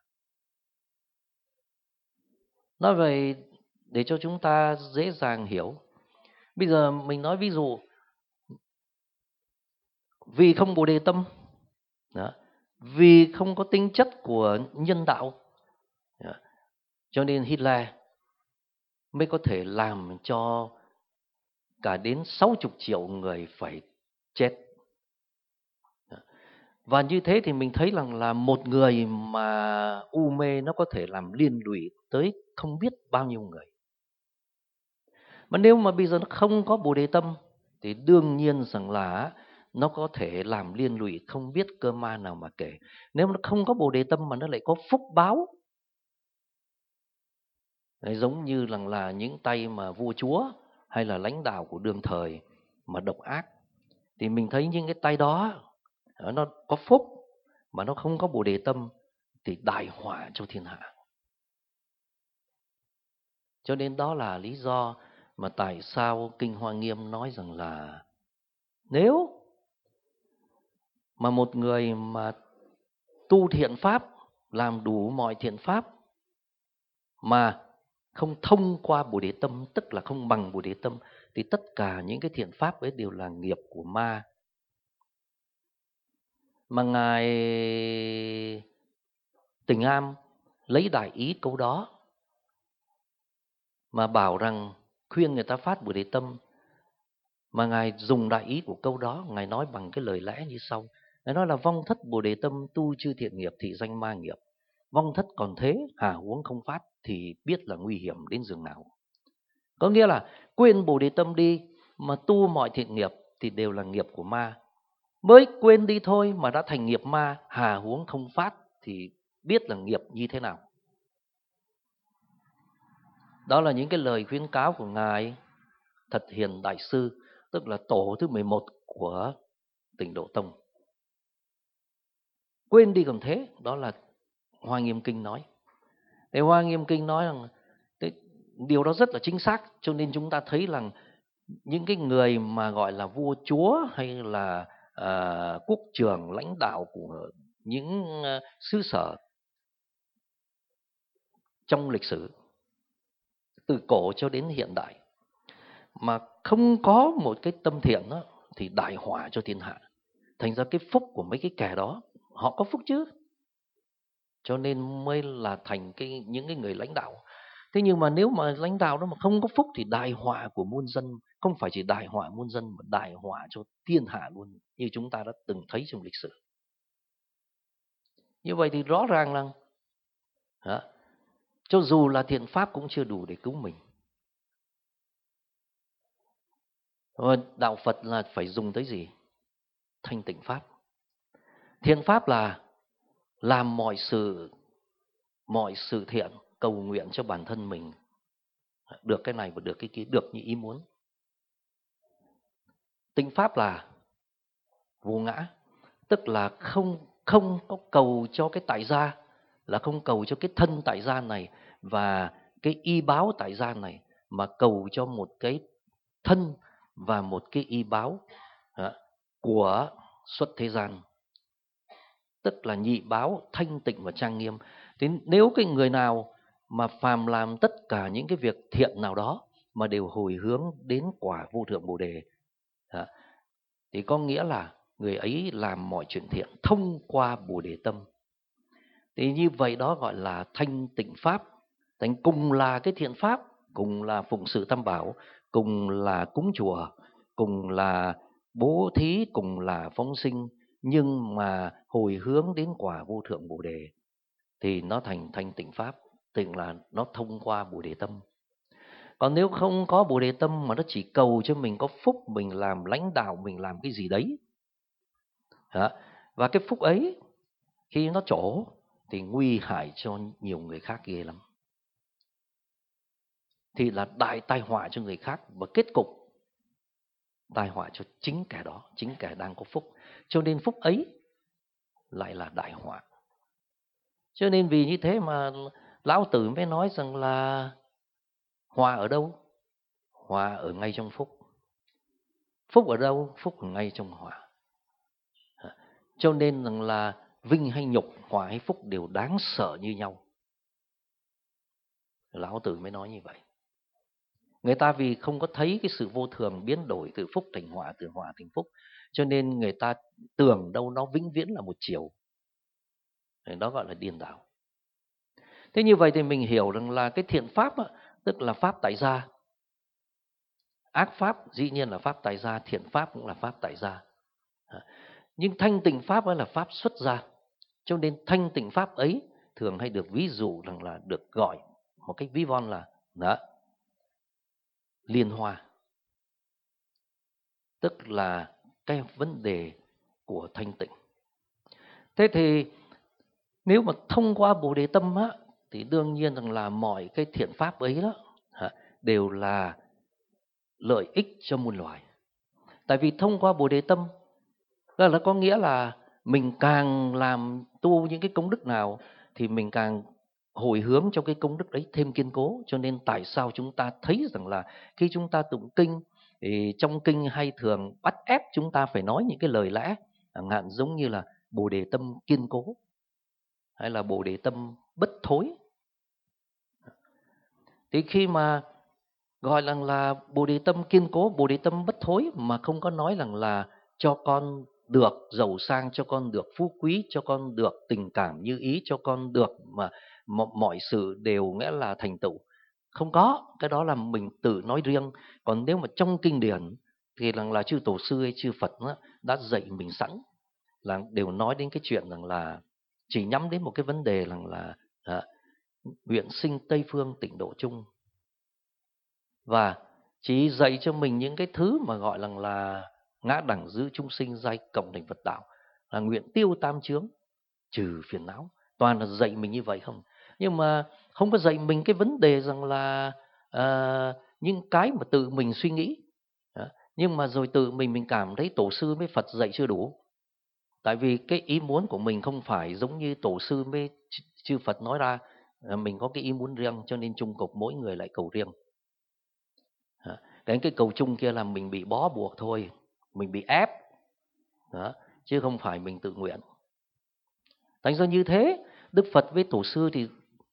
[SPEAKER 1] Nói vậy để cho chúng ta dễ dàng hiểu. Bây giờ mình nói ví dụ, vì không Bồ Đề tâm, vì không có tính chất của nhân đạo, cho nên Hitler mới có thể làm cho cả đến 60 triệu người phải chết. Và như thế thì mình thấy rằng là một người mà u mê nó có thể làm liên lụy tới không biết bao nhiêu người. Mà nếu mà bây giờ nó không có Bồ Đề tâm thì đương nhiên rằng là nó có thể làm liên lụy không biết cơ ma nào mà kể. Nếu nó không có Bồ Đề tâm mà nó lại có phúc báo, giống như là những tay mà vua chúa hay là lãnh đạo của đương thời mà độc ác, thì mình thấy những cái tay đó nó có phúc mà nó không có Bồ Đề tâm thì đại họa cho thiên hạ. Cho nên đó là lý do mà tại sao Kinh Hoa Nghiêm nói rằng là nếu mà một người mà tu thiện pháp, làm đủ mọi thiện pháp mà không thông qua Bồ Đề tâm, tức là không bằng Bồ Đề tâm, thì tất cả những cái thiện pháp ấy đều là nghiệp của ma. mà Ngài Tịnh Am lấy đại ý câu đó mà bảo rằng khuyên người ta phát Bồ Đề Tâm, mà Ngài dùng đại ý của câu đó, Ngài nói bằng cái lời lẽ như sau. Ngài nói là vong thất Bồ Đề Tâm tu chư thiện nghiệp thị danh ma nghiệp. Vong thất còn thế, hà huống không phát thì biết là nguy hiểm đến giường nào. Có nghĩa là quên Bồ Đề Tâm đi mà tu mọi thiện nghiệp thì đều là nghiệp của ma. Mới quên đi thôi mà đã thành nghiệp ma, hà huống không phát thì biết là nghiệp như thế nào. Đó là những cái lời khuyến cáo của Ngài Thật Hiền Đại Sư, tức là tổ thứ 11 của Tịnh Độ Tông. Quên đi còn thế, đó là Hoa Nghiêm Kinh nói. Thì Hoa Nghiêm Kinh nói rằng điều đó rất là chính xác, cho nên chúng ta thấy rằng những cái người mà gọi là vua chúa hay là quốc trưởng lãnh đạo của những xứ sở trong lịch sử từ cổ cho đến hiện đại mà không có một cái tâm thiện đó, thì đại họa cho thiên hạ. Thành ra cái phúc của mấy cái kẻ đó, họ có phúc chứ, cho nên mới là thành những cái người lãnh đạo. Thế nhưng mà nếu mà lãnh đạo đó mà không có phúc thì đại họa của muôn dân, không phải chỉ đại họa muôn dân mà đại họa cho thiên hạ luôn, như chúng ta đã từng thấy trong lịch sử. Như vậy thì rõ ràng là cho dù là thiện pháp cũng chưa đủ để cứu mình. Và đạo Phật là phải dùng tới gì? Thanh tịnh pháp. Thiện pháp là làm mọi sự thiện, cầu nguyện cho bản thân mình được cái này và được cái kia, được như ý muốn. Tịnh pháp là vô ngã, tức là không có cầu cho cái tại gia, là không cầu cho cái thân tại gia này và cái y báo tại gia này, mà cầu cho một cái thân và một cái y báo của xuất thế gian, tức là nhị báo thanh tịnh và trang nghiêm. Thế nếu cái người nào mà phàm làm tất cả những cái việc thiện nào đó mà đều hồi hướng đến quả vô thượng Bồ Đề thì có nghĩa là người ấy làm mọi chuyện thiện thông qua Bồ Đề tâm. Thì như vậy đó gọi là thanh tịnh pháp. Thành cùng là cái thiện pháp, cùng là phụng sự tam bảo, cùng là cúng chùa, cùng là bố thí, cùng là phóng sinh, nhưng mà hồi hướng đến quả vô thượng Bồ Đề thì nó thành thanh tịnh pháp, tức là nó thông qua Bồ Đề tâm. Còn nếu không có Bồ Đề tâm mà nó chỉ cầu cho mình có phúc, mình làm lãnh đạo, mình làm cái gì đấy, và cái phúc ấy khi nó trổ thì nguy hại cho nhiều người khác ghê lắm, thì là đại tai họa cho người khác, và kết cục tai họa cho chính kẻ đó, chính kẻ đang có phúc. Cho nên phúc ấy lại là đại họa. Cho nên vì như thế mà Lão Tử mới nói rằng là họa ở đâu? Họa ở ngay trong phúc. Phúc ở đâu? Phúc ở ngay trong họa. Cho nên rằng là vinh hay nhục, họa hay phúc đều đáng sợ như nhau. Lão Tử mới nói như vậy. Người ta vì không có thấy cái sự vô thường biến đổi từ phúc thành họa, từ họa thành phúc, cho nên người ta tưởng đâu nó vĩnh viễn là một chiều. Đó gọi là điên đảo. Thế như vậy thì mình hiểu rằng là cái thiện pháp tức là pháp tại gia. Ác pháp dĩ nhiên là pháp tại gia, thiện pháp cũng là pháp tại gia. Nhưng thanh tịnh pháp ấy là pháp xuất gia. Cho nên thanh tịnh pháp ấy thường hay được ví dụ rằng là được gọi một cách ví von là liên hoa. Tức là cái vấn đề của thanh tịnh. Thế thì nếu mà thông qua Bồ Đề tâm thì đương nhiên rằng là mọi cái thiện pháp ấy đó đều là lợi ích cho muôn loài. Tại vì thông qua Bồ Đề tâm là có nghĩa là mình càng làm tu những cái công đức nào thì mình càng hồi hướng cho cái công đức đấy thêm kiên cố. Cho nên tại sao chúng ta thấy rằng là khi chúng ta tụng kinh thì trong kinh hay thường bắt ép chúng ta phải nói những cái lời lẽ chẳng hạn giống như là Bồ Đề tâm kiên cố hay là Bồ Đề tâm bất thối. Thì khi mà gọi là Bồ Đề tâm kiên cố, Bồ Đề tâm bất thối mà không có nói rằng là cho con được giàu sang, cho con được phú quý, cho con được tình cảm như ý, cho con được mà mọi sự đều nghĩa là thành tựu. Không có, cái đó là mình tự nói riêng. Còn nếu mà trong kinh điển thì là chư tổ sư hay chư Phật đã dạy mình sẵn, là đều nói đến cái chuyện rằng là chỉ nhắm đến một cái vấn đề rằng là nguyện sinh Tây phương tịnh độ chung, và chỉ dạy cho mình những cái thứ mà gọi là ngã đẳng giữ chúng sinh giai cộng thành Phật đạo, là nguyện tiêu tam chướng trừ phiền não. Toàn là dạy mình như vậy không, nhưng mà không có dạy mình cái vấn đề rằng là những cái mà tự mình suy nghĩ. Nhưng mà rồi tự mình cảm thấy tổ sư với Phật dạy chưa đủ. Tại vì cái ý muốn của mình không phải giống như tổ sư với chư Phật nói ra, mình có cái ý muốn riêng, cho nên chung cục mỗi người lại cầu riêng. Cái cầu chung kia là mình bị bó buộc thôi, mình bị ép đó, chứ không phải mình tự nguyện. Thành ra như thế, Đức Phật với tổ sư thì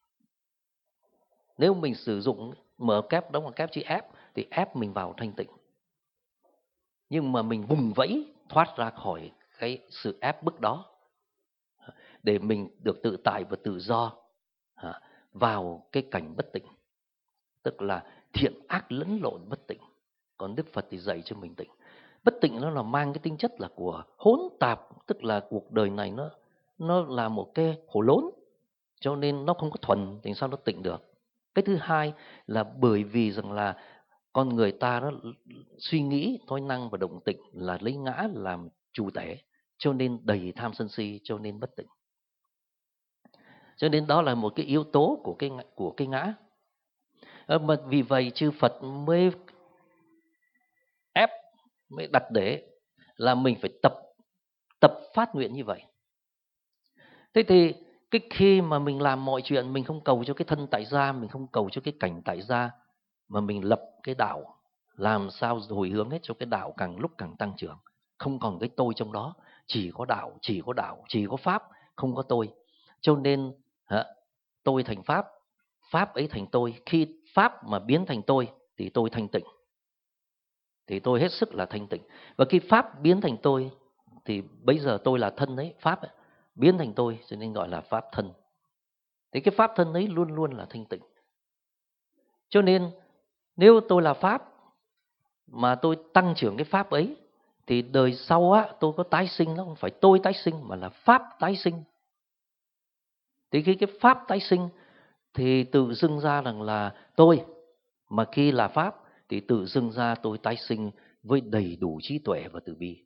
[SPEAKER 1] nếu mình sử dụng mở kép đóng một kép chữ ép thì ép mình vào thanh tịnh, nhưng mà mình vùng vẫy thoát ra khỏi cái sự ép bức đó để mình được tự tại và tự do vào cái cảnh bất tịnh, tức là thiện ác lẫn lộn bất tịnh. Còn Đức Phật thì dạy cho mình tịnh. Bất tịnh nó là mang cái tính chất là của hỗn tạp, tức là cuộc đời này nó là một cái hồ lốn, cho nên nó không có thuần, thì sao nó tịnh được. Cái thứ hai là bởi vì rằng là con người ta nó suy nghĩ thói năng và động tịnh là lấy ngã làm chủ thể, cho nên đầy tham sân si, cho nên bất tịnh. Cho nên đó là một cái yếu tố của cái ngã. Mà vì vậy chư Phật mới ép, mới đặt để là mình phải tập phát nguyện như vậy. Thế thì cái khi mà mình làm mọi chuyện, mình không cầu cho cái thân tại gia, mình không cầu cho cái cảnh tại gia, mà mình lập cái đạo, làm sao hồi hướng hết cho cái đạo càng lúc càng tăng trưởng, không còn cái tôi trong đó, chỉ có đạo, chỉ có pháp, không có tôi. Cho nên tôi thành pháp, pháp ấy thành tôi. Khi pháp mà biến thành tôi thì tôi thanh tịnh, thì tôi hết sức là thanh tịnh. Và khi pháp biến thành tôi thì bây giờ tôi là thân ấy, pháp ấy, biến thành tôi, cho nên gọi là pháp thân. Thì cái pháp thân ấy luôn luôn là thanh tịnh. Cho nên nếu tôi là pháp mà tôi tăng trưởng cái pháp ấy, thì đời sau tôi có tái sinh, nó không phải tôi tái sinh mà là pháp tái sinh. Thì khi cái pháp tái sinh thì tự dưng ra rằng là tôi, mà khi là pháp thì tự dưng ra tôi tái sinh với đầy đủ trí tuệ và từ bi.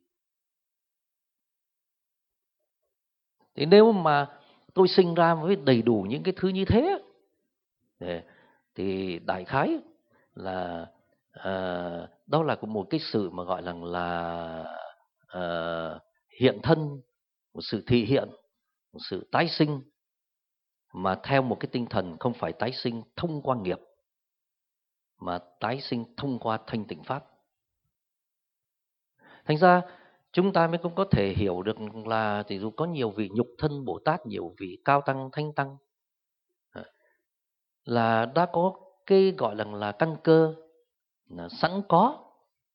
[SPEAKER 1] Thì nếu mà tôi sinh ra với đầy đủ những cái thứ như thế thì đại khái là đó là một cái sự mà gọi là hiện thân, một sự thị hiện, một sự tái sinh, mà theo một cái tinh thần không phải tái sinh thông qua nghiệp, mà tái sinh thông qua thanh tịnh pháp. Thành ra chúng ta mới cũng có thể hiểu được là thì dù có nhiều vị nhục thân Bồ Tát, nhiều vị cao tăng, thanh tăng là đã có cái gọi là căn cơ là sẵn có,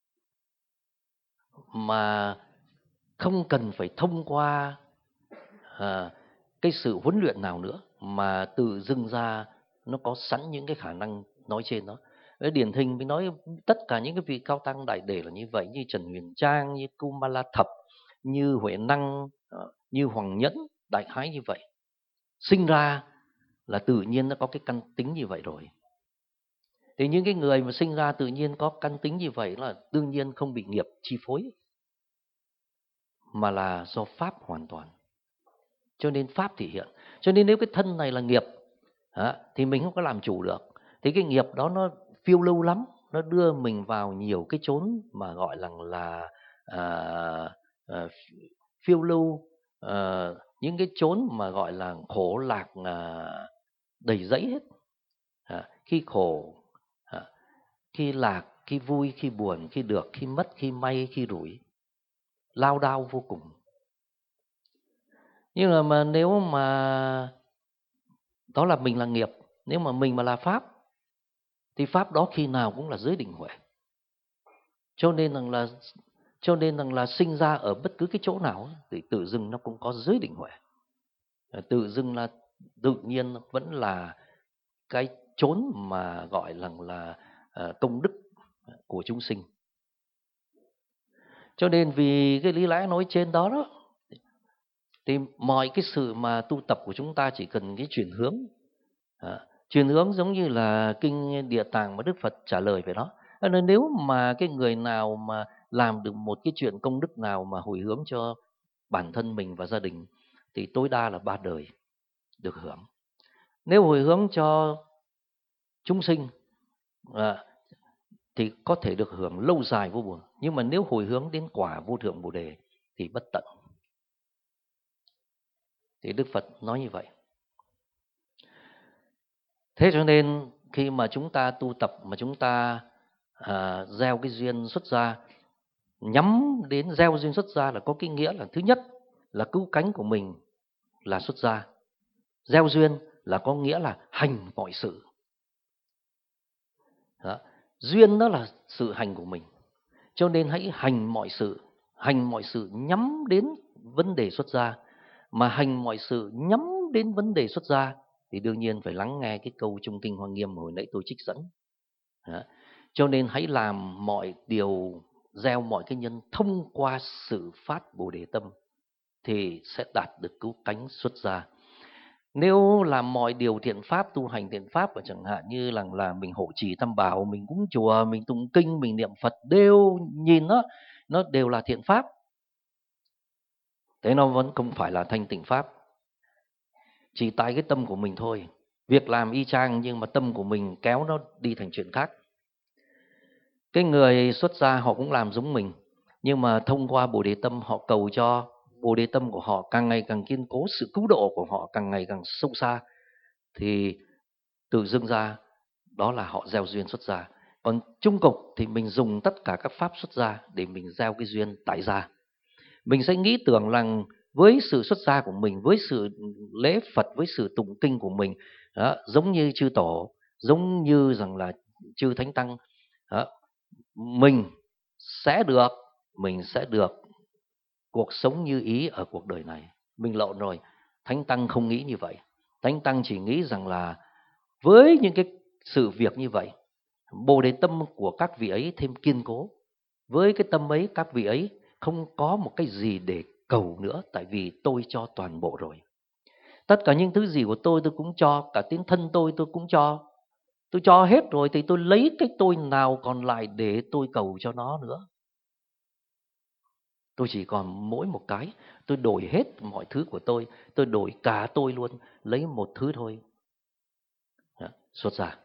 [SPEAKER 1] mà không cần phải thông qua cái sự huấn luyện nào nữa, mà tự dưng ra nó có sẵn những cái khả năng nói trên đó. Điển hình mình nói tất cả những cái vị cao tăng đại để là như vậy, như Trần Huyền Trang, như Kumala Thập, như Huệ Năng, như Hoàng Nhẫn, đại khái như vậy. Sinh ra là tự nhiên nó có cái căn tính như vậy rồi. Thì những cái người mà sinh ra tự nhiên có căn tính như vậy là đương nhiên không bị nghiệp chi phối, mà là do pháp hoàn toàn. Cho nên pháp thể hiện. Cho nên nếu cái thân này là nghiệp thì mình không có làm chủ được. Thì cái nghiệp đó nó phiêu lưu lắm, nó đưa mình vào nhiều cái chốn mà gọi là phiêu lưu, những cái chốn mà gọi là khổ lạc đầy rẫy hết. Khi khổ, khi lạc, khi vui, khi buồn, khi được, khi mất, khi may, khi rủi, lao đao vô cùng. Nhưng mà nếu mà đó là mình là nghiệp, nếu mà mình mà là pháp thì pháp đó khi nào cũng là giới định huệ. Cho nên rằng là Cho nên rằng là sinh ra ở bất cứ cái chỗ nào thì tự dưng nó cũng có giới định huệ. Tự dưng là tự nhiên vẫn là cái chốn mà gọi là công đức của chúng sinh. Cho nên vì cái lý lẽ nói trên đó đó, thì mọi cái sự mà tu tập của chúng ta chỉ cần cái chuyển hướng. Chuyển hướng giống như là kinh Địa Tạng mà Đức Phật trả lời về đó. Nên nếu mà cái người nào mà làm được một cái chuyện công đức nào mà hồi hướng cho bản thân mình và gia đình thì tối đa là 3 đời được hưởng. Nếu hồi hướng cho chúng sinh thì có thể được hưởng lâu dài vô bờ. Nhưng mà nếu hồi hướng đến quả vô thượng Bồ Đề thì bất tận. Thì Đức Phật nói như vậy. Thế cho nên khi mà chúng ta tu tập mà chúng ta gieo cái duyên xuất gia, nhắm đến gieo duyên xuất gia là có cái nghĩa là thứ nhất là cứu cánh của mình là xuất gia. Gieo duyên là có nghĩa là hành mọi sự. Duyên đó là sự hành của mình. Cho nên hãy hành mọi sự nhắm đến vấn đề xuất gia. Mà hành mọi sự nhắm đến vấn đề xuất gia thì đương nhiên phải lắng nghe cái câu trong kinh Hoa Nghiêm hồi nãy tôi trích dẫn. Cho nên hãy làm mọi điều, gieo mọi cái nhân thông qua sự phát Bồ Đề tâm thì sẽ đạt được cứu cánh xuất gia. Nếu làm mọi điều thiện pháp, tu hành thiện pháp, và chẳng hạn như là mình hộ trì tam bảo, mình cúng chùa, mình tụng kinh, mình niệm Phật, đều nhìn nó đều là thiện pháp. Thế nó vẫn không phải là thanh tịnh pháp. Chỉ tại cái tâm của mình thôi. Việc làm y chang nhưng mà tâm của mình kéo nó đi thành chuyện khác. Cái người xuất gia họ cũng làm giống mình, nhưng mà thông qua Bồ Đề tâm họ cầu cho Bồ Đề tâm của họ càng ngày càng kiên cố, sự cứu độ của họ càng ngày càng sâu xa, thì tự dưng ra đó là họ gieo duyên xuất gia. Còn chung cục thì mình dùng tất cả các pháp xuất gia để mình gieo cái duyên tại gia. Mình sẽ nghĩ tưởng rằng với sự xuất gia của mình, với sự lễ Phật, với sự tụng kinh của mình, đó, giống như chư tổ, giống như rằng là chư thánh tăng, đó, mình sẽ được cuộc sống như ý ở cuộc đời này. Mình lộn rồi. Thánh tăng không nghĩ như vậy. Thánh tăng chỉ nghĩ rằng là với những cái sự việc như vậy, Bồ Đề tâm của các vị ấy thêm kiên cố. Với cái tâm ấy, các vị ấy không có một cái gì để cầu nữa, tại vì tôi cho toàn bộ rồi. Tất cả những thứ gì của tôi cũng cho, cả tiếng thân tôi cũng cho. Tôi cho hết rồi thì tôi lấy cái tôi nào còn lại để tôi cầu cho nó nữa. Tôi chỉ còn mỗi một cái, tôi đổi hết mọi thứ của tôi đổi cả tôi luôn, lấy một thứ thôi. Xuất gia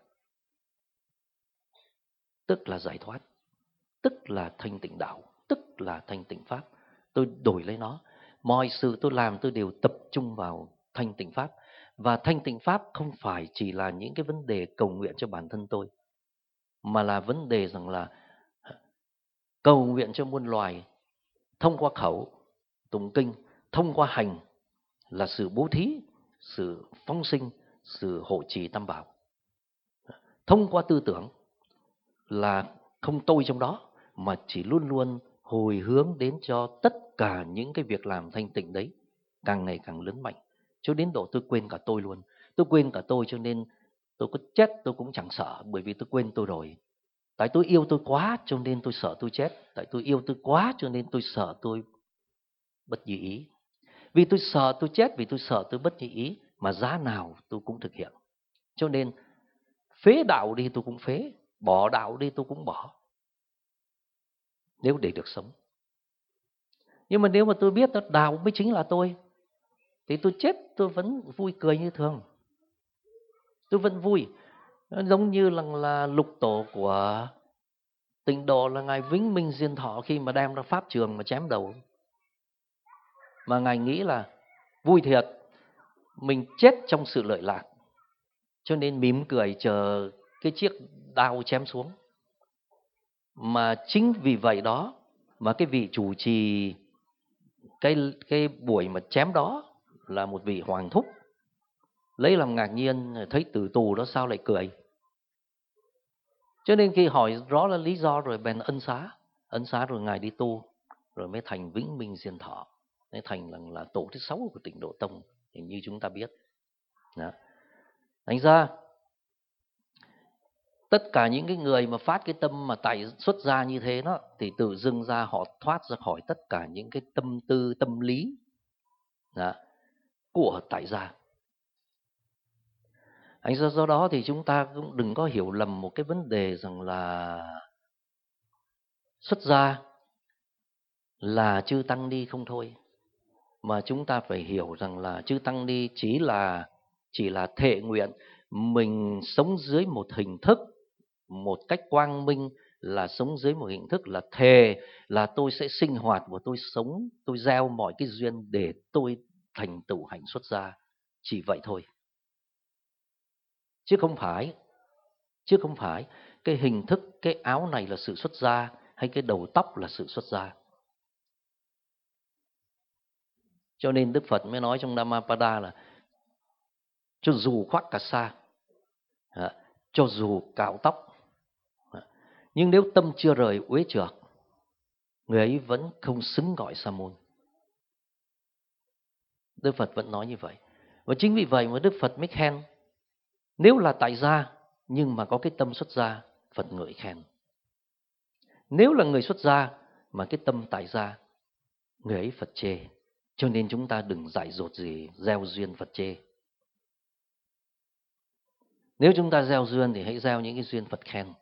[SPEAKER 1] tức là giải thoát, tức là thanh tịnh đạo, tức là thanh tịnh pháp. Tôi đổi lấy nó. Mọi sự tôi làm tôi đều tập trung vào thanh tịnh pháp. Và thanh tịnh pháp không phải chỉ là những cái vấn đề cầu nguyện cho bản thân tôi, mà là vấn đề rằng là cầu nguyện cho muôn loài. Thông qua khẩu, tụng kinh, thông qua hành là sự bố thí, sự phóng sinh, sự hộ trì tam bảo. Thông qua tư tưởng là không tôi trong đó, mà chỉ luôn luôn hồi hướng đến cho tất cả những cái việc làm thanh tịnh đấy càng ngày càng lớn mạnh, cho đến độ tôi quên cả tôi luôn. Tôi quên cả tôi cho nên tôi có chết tôi cũng chẳng sợ, bởi vì tôi quên tôi rồi. Tại tôi yêu tôi quá cho nên tôi sợ tôi chết. Tại tôi yêu tôi quá cho nên tôi sợ tôi bất như ý. Vì tôi sợ tôi chết, vì tôi sợ tôi bất như ý, mà giá nào tôi cũng thực hiện. Cho nên phế đạo đi tôi cũng phế, bỏ đạo đi tôi cũng bỏ, nếu để được sống. Nhưng mà nếu mà tôi biết đạo mới chính là tôi, thì tôi chết tôi vẫn vui cười như thường. Tôi vẫn vui. Giống như là lục tổ của Tịnh Độ là Ngài Vĩnh Minh Diên Thọ, khi mà đem ra pháp trường mà chém đầu, mà Ngài nghĩ là vui thiệt, mình chết trong sự lợi lạc, cho nên mỉm cười chờ cái chiếc đao chém xuống. Mà chính vì vậy đó mà cái vị chủ trì cái buổi mà chém đó là một vị hoàng thúc, lấy làm ngạc nhiên, thấy tử tù đó sao lại cười. Cho nên khi hỏi rõ là lý do rồi bèn ân xá rồi Ngài đi tu. rồi mới thành vĩnh minh diên thọ, mới thành là tổ thứ 6 của Tịnh Độ Tông, thì như chúng ta biết. Đó. Thành ra tất cả những cái người mà phát cái tâm mà tại xuất gia như thế đó, thì tự dưng ra họ thoát ra khỏi tất cả những cái tâm tư tâm lý đó, của tại gia. Thành ra do đó thì chúng ta cũng đừng có hiểu lầm một cái vấn đề rằng là xuất gia là chư tăng ni không thôi, mà chúng ta phải hiểu rằng là chư tăng ni chỉ là thệ nguyện mình sống dưới một hình thức, một cách quang minh, là sống dưới một hình thức là thề là tôi sẽ sinh hoạt và tôi sống, tôi gieo mọi cái duyên để tôi thành tựu hạnh xuất gia, chỉ vậy thôi. Chứ không phải cái hình thức, cái áo này là sự xuất gia, hay cái đầu tóc là sự xuất gia. Cho nên Đức Phật mới nói trong Dhammapada là cho dù khoác cà sa, cho dù cạo tóc, nhưng nếu tâm chưa rời uế trược, người ấy vẫn không xứng gọi sa môn. Đức Phật vẫn nói như vậy. Và chính vì vậy mà Đức Phật mới khen, nếu là tại gia nhưng mà có cái tâm xuất gia, Phật ngợi khen. Nếu là người xuất gia mà cái tâm tại gia, người ấy Phật chê. Cho nên chúng ta đừng dại dột gì gieo duyên Phật chê. Nếu chúng ta gieo duyên thì hãy gieo những cái duyên Phật khen.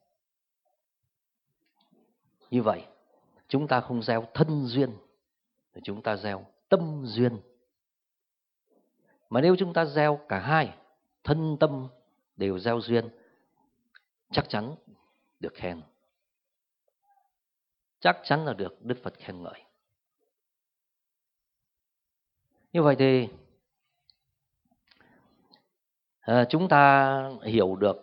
[SPEAKER 1] Như vậy chúng ta không gieo thân duyên, chúng ta gieo tâm duyên. Mà nếu chúng ta gieo cả hai, thân tâm đều gieo duyên, chắc chắn được khen. Chắc chắn là được Đức Phật khen ngợi. Như vậy thì chúng ta hiểu được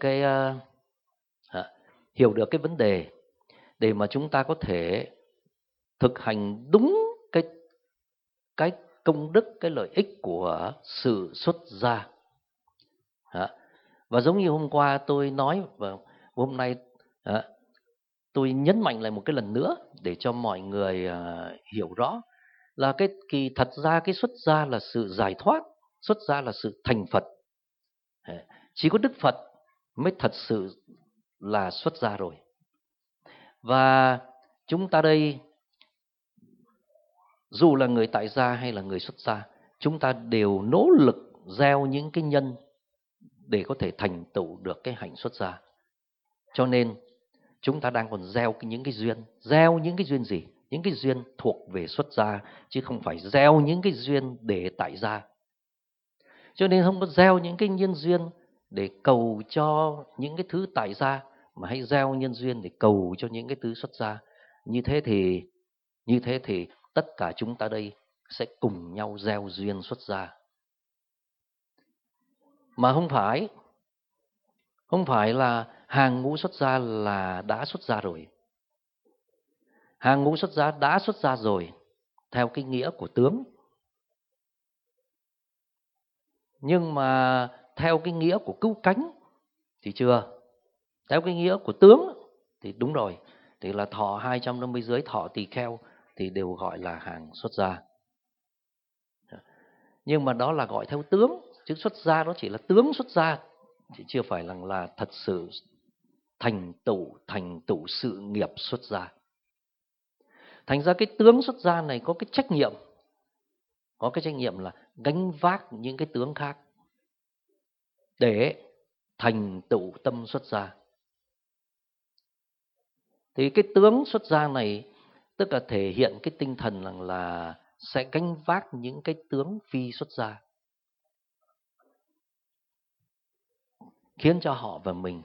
[SPEAKER 1] cái vấn đề để mà chúng ta có thể thực hành đúng cái công đức, cái lợi ích của sự xuất gia. Và giống như hôm qua tôi nói, và hôm nay tôi nhấn mạnh lại một cái lần nữa để cho mọi người hiểu rõ là thật ra cái xuất gia là sự giải thoát, xuất gia là sự thành Phật. Chỉ có Đức Phật mới thật sự là xuất gia rồi. Và chúng ta đây, dù là người tại gia hay là người xuất gia, chúng ta đều nỗ lực gieo những cái nhân để có thể thành tựu được cái hạnh xuất gia. Cho nên chúng ta đang còn gieo những cái duyên. Gieo những cái duyên gì? Những cái duyên thuộc về xuất gia, chứ không phải gieo những cái duyên để tại gia. Cho nên không có gieo những cái nhân duyên để cầu cho những cái thứ tại gia, mà hãy gieo nhân duyên để cầu cho những cái thứ xuất gia. Như thế thì tất cả chúng ta đây sẽ cùng nhau gieo duyên xuất gia. Mà không phải là hàng ngũ xuất gia là đã xuất gia rồi. Hàng ngũ xuất gia đã xuất gia rồi theo cái nghĩa của tướng. Nhưng mà theo cái nghĩa của cứu cánh thì chưa. Theo cái nghĩa của tướng thì đúng rồi, thì là thọ 250 giới, thọ tỳ kheo thì đều gọi là hàng xuất gia. Nhưng mà đó là gọi theo tướng, chứ xuất gia đó chỉ là tướng xuất gia, chứ chưa phải là thật sự thành tựu sự nghiệp xuất gia. Thành ra cái tướng xuất gia này có cái trách nhiệm là gánh vác những cái tướng khác để thành tựu tâm xuất gia. Thì cái tướng xuất gia này tức là thể hiện cái tinh thần là sẽ gánh vác những cái tướng phi xuất gia, khiến cho họ và mình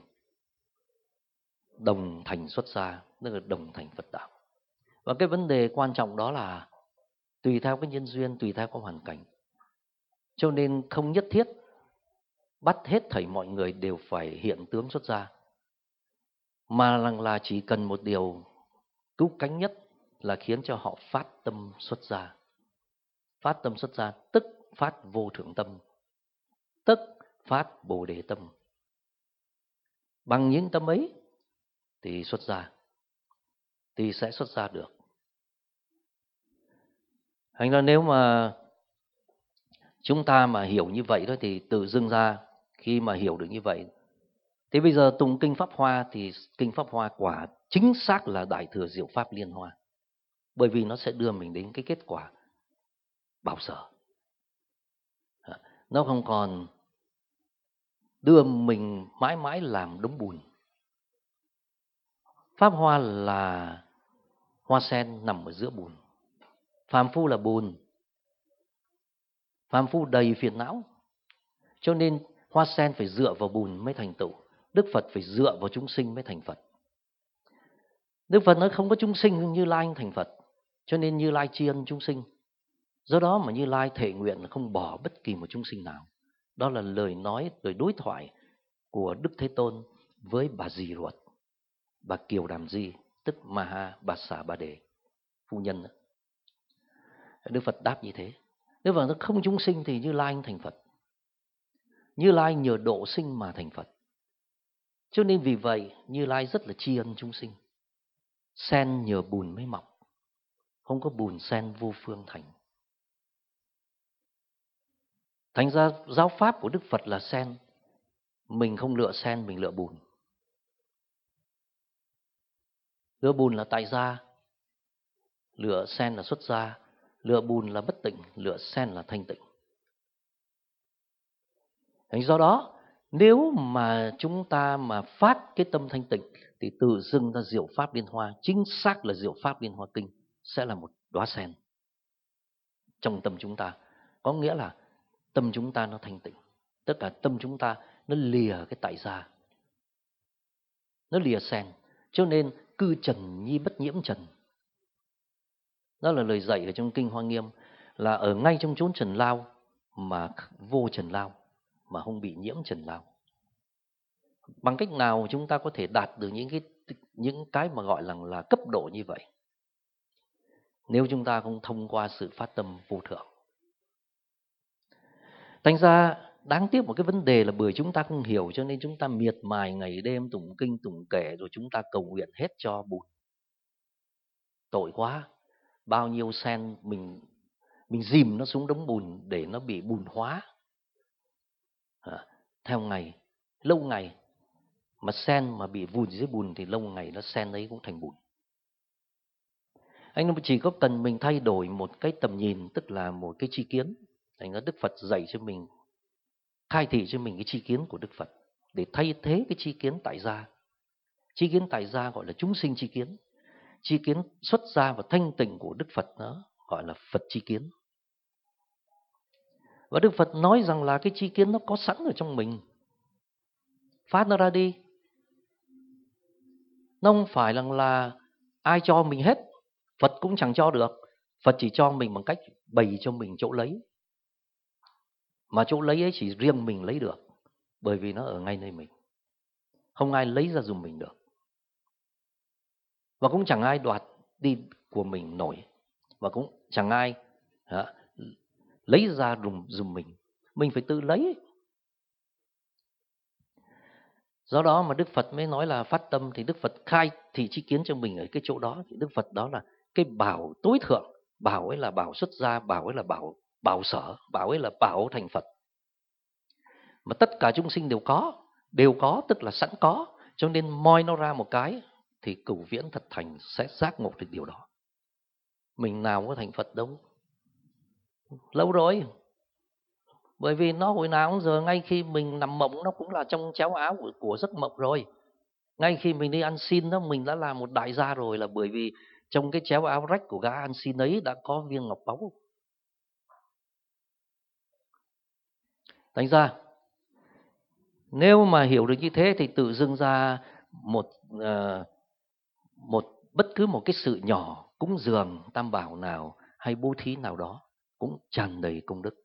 [SPEAKER 1] đồng thành xuất gia, tức là đồng thành Phật đạo. Và cái vấn đề quan trọng đó là tùy theo cái nhân duyên, tùy theo cái hoàn cảnh. Cho nên không nhất thiết bắt hết thảy mọi người đều phải hiện tướng xuất gia, mà là chỉ cần một điều cứu cánh nhất là khiến cho họ phát tâm xuất gia. Phát tâm xuất gia tức phát vô thượng tâm, tức phát bồ đề tâm. Bằng những tâm ấy thì xuất gia, thì sẽ xuất gia được. Thành ra nếu mà chúng ta mà hiểu như vậy đó thì tự dưng ra khi mà hiểu được như vậy, thế bây giờ tụng kinh Pháp Hoa thì kinh Pháp Hoa quả chính xác là Đại Thừa Diệu Pháp Liên Hoa. Bởi vì nó sẽ đưa mình đến cái kết quả bảo sở. Nó không còn đưa mình mãi mãi làm đống bùn. Pháp Hoa là hoa sen nằm ở giữa bùn. Phàm phu là bùn. Phàm phu đầy phiền não. Cho nên hoa sen phải dựa vào bùn mới thành tựu. Đức Phật phải dựa vào chúng sinh mới thành Phật. Đức Phật nói không có chúng sinh Như Lai thành Phật. Cho nên Như Lai tri ân chúng sinh. Do đó mà Như Lai thệ nguyện là không bỏ bất kỳ một chúng sinh nào. Đó là lời nói, lời đối thoại của Đức Thế Tôn với bà dì ruột, bà Kiều Đàm Di, tức Maha Bà Xà Bà Đề, phu nhân. Đức Phật đáp như thế. Đức Phật nói không chúng sinh thì Như Lai thành Phật. Như Lai nhờ độ sinh mà thành Phật. Cho nên vì vậy Như Lai rất là tri ân chúng sinh. Sen nhờ bùn mới mọc. Không có bùn sen vô phương thành. Thành ra giáo pháp của Đức Phật là sen. Mình không lựa sen, mình lựa bùn. Lựa bùn là tại gia, lựa sen là xuất gia, lựa bùn là bất tịnh, lựa sen là thanh tịnh. Do đó, nếu mà chúng ta mà phát cái tâm thanh tịnh thì tự dưng ra diệu pháp liên hoa, chính xác là diệu pháp liên hoa kinh sẽ là một đóa sen trong tâm chúng ta. Có nghĩa là tâm chúng ta nó thanh tịnh. Tất cả tâm chúng ta nó lìa cái tại gia, nó lìa sen. Cho nên cư trần nhi bất nhiễm trần. Đó là lời dạy ở trong kinh Hoa Nghiêm, là ở ngay trong chốn trần lao mà vô trần lao, mà không bị nhiễm trần lao. Bằng cách nào chúng ta có thể đạt được những cái mà gọi là cấp độ như vậy? Nếu chúng ta không thông qua sự phát tâm vô thượng. Thành ra đáng tiếc một cái vấn đề là bởi chúng ta không hiểu, cho nên chúng ta miệt mài ngày đêm tụng kinh tụng kệ, rồi chúng ta cầu nguyện hết cho bùn. Tội quá. Bao nhiêu sen mình dìm nó xuống đống bùn để nó bị bùn hóa. Theo ngày, lâu ngày, mà sen mà bị vùn dưới bùn thì lâu ngày nó sen ấy cũng thành bùn. Anh chỉ có cần mình thay đổi một cái tầm nhìn, tức là một cái tri kiến. Thành ra Đức Phật dạy cho mình, khai thị cho mình cái tri kiến của Đức Phật để thay thế cái tri kiến tại gia. Tri kiến tại gia gọi là chúng sinh tri kiến. Tri kiến xuất gia và thanh tịnh của Đức Phật nó gọi là Phật tri kiến. Và Đức Phật nói rằng là cái tri kiến nó có sẵn ở trong mình. Phát nó ra đi. Nó không phải là ai cho mình hết. Phật cũng chẳng cho được. Phật chỉ cho mình bằng cách bày cho mình chỗ lấy. Mà chỗ lấy ấy chỉ riêng mình lấy được. Bởi vì nó ở ngay nơi mình. Không ai lấy ra dùm mình được. Và cũng chẳng ai đoạt đi của mình nổi. Và cũng chẳng ai lấy ra dùm mình. Mình phải tự lấy. Do đó mà Đức Phật mới nói là phát tâm, thì Đức Phật khai thị tri kiến cho mình ở cái chỗ đó. Thì Đức Phật đó là cái bảo tối thượng. Bảo ấy là bảo xuất gia, bảo ấy là bảo sở, bảo ấy là bảo thành Phật. Mà tất cả chúng sinh đều có tức là sẵn có. Cho nên moi nó ra một cái thì cửu viễn thật thành sẽ giác ngộ được điều đó. Mình nào có thành Phật đâu. Lâu rồi. Bởi vì nó hồi nào cũng giờ, ngay khi mình nằm mộng nó cũng là trong chéo áo của giấc mộng rồi. Ngay khi mình đi ăn xin đó, mình đã là một đại gia rồi, là bởi vì trong cái chéo áo rách của gã ăn xin ấy đã có viên ngọc báu. Thành ra nếu mà hiểu được như thế thì tự dưng ra bất cứ một cái sự nhỏ cúng dường tam bảo nào hay bố thí nào đó cũng tràn đầy công đức.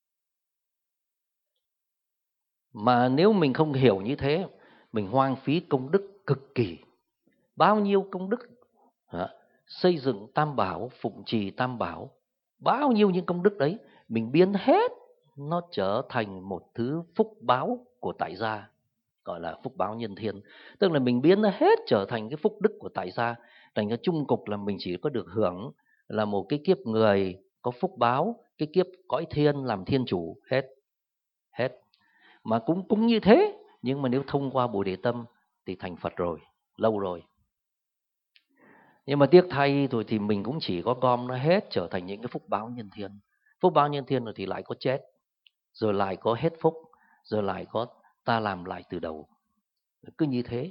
[SPEAKER 1] Mà nếu mình không hiểu như thế, mình hoang phí công đức cực kỳ. Bao nhiêu công đức xây dựng tam bảo, phụng trì tam bảo, bao nhiêu những công đức đấy mình biến hết nó trở thành một thứ phúc báo của tại gia, gọi là phúc báo nhân thiên. Tức là mình biến nó hết trở thành cái phúc đức của tại gia. Thành ra chung cục là mình chỉ có được hưởng là một cái kiếp người có phúc báo, cái kiếp cõi thiên làm thiên chủ hết. Mà cũng như thế, nhưng mà nếu thông qua Bồ Đề Tâm thì thành Phật rồi, lâu rồi. Nhưng mà tiếc thay rồi thì mình cũng chỉ có gom nó hết trở thành những cái phúc báo nhân thiên. Phúc báo nhân thiên rồi thì lại có chết, rồi lại có hết phúc, rồi lại có ta làm lại từ đầu. Cứ như thế.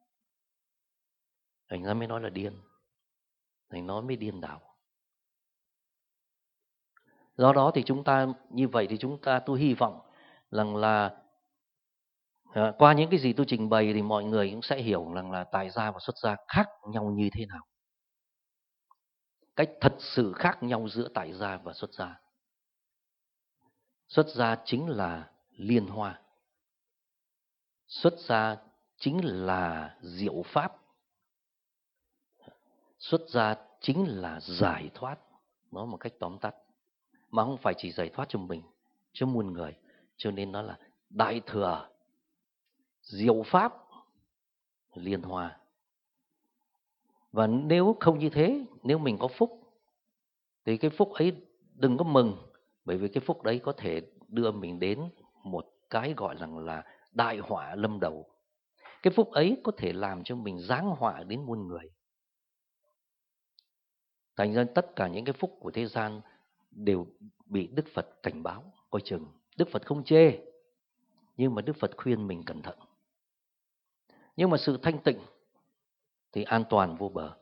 [SPEAKER 1] Thành ra mới nói là điên. Thành nói mới điên đảo. Do đó thì chúng ta như vậy thì tôi hy vọng rằng là qua những cái gì tôi trình bày thì mọi người cũng sẽ hiểu rằng là tại gia và xuất gia khác nhau như thế nào. Cách thật sự khác nhau giữa tại gia và xuất gia. Xuất gia chính là liên hoa. Xuất gia chính là diệu pháp. Xuất gia chính là giải thoát. Nói một cách tóm tắt. Mà không phải chỉ giải thoát cho mình, cho muôn người. Cho nên nó là đại thừa, diệu pháp, liên hoa. Và nếu không như thế, nếu mình có phúc thì cái phúc ấy đừng có mừng, bởi vì cái phúc đấy có thể đưa mình đến một cái gọi là đại họa lâm đầu. Cái phúc ấy có thể làm cho mình giáng họa đến muôn người. Thành ra tất cả những cái phúc của thế gian đều bị Đức Phật cảnh báo, coi chừng. Đức Phật không chê, nhưng mà Đức Phật khuyên mình cẩn thận. Nhưng mà sự thanh tịnh thì an toàn vô bờ.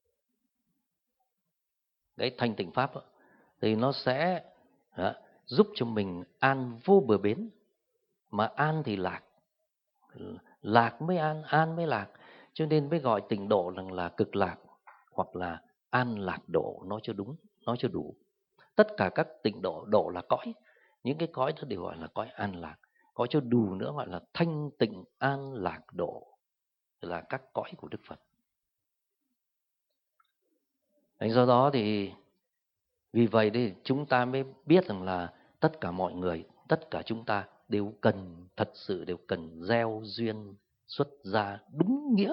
[SPEAKER 1] Cái thanh tịnh pháp đó, thì nó sẽ giúp cho mình an vô bờ bến. Mà an thì lạc, lạc mới an, an mới lạc. Cho nên mới gọi tịnh độ là cực lạc hoặc là an lạc độ, nói cho đúng, nói cho đủ. Tất cả các tịnh độ là cõi. Những cái cõi đó đều gọi là cõi an lạc. Có cho đủ nữa gọi là thanh tịnh an lạc độ, là các cõi của Đức Phật. Do đó thì vì vậy thì chúng ta mới biết rằng là tất cả mọi người, tất cả chúng ta đều cần, thật sự đều cần gieo duyên xuất gia đúng nghĩa.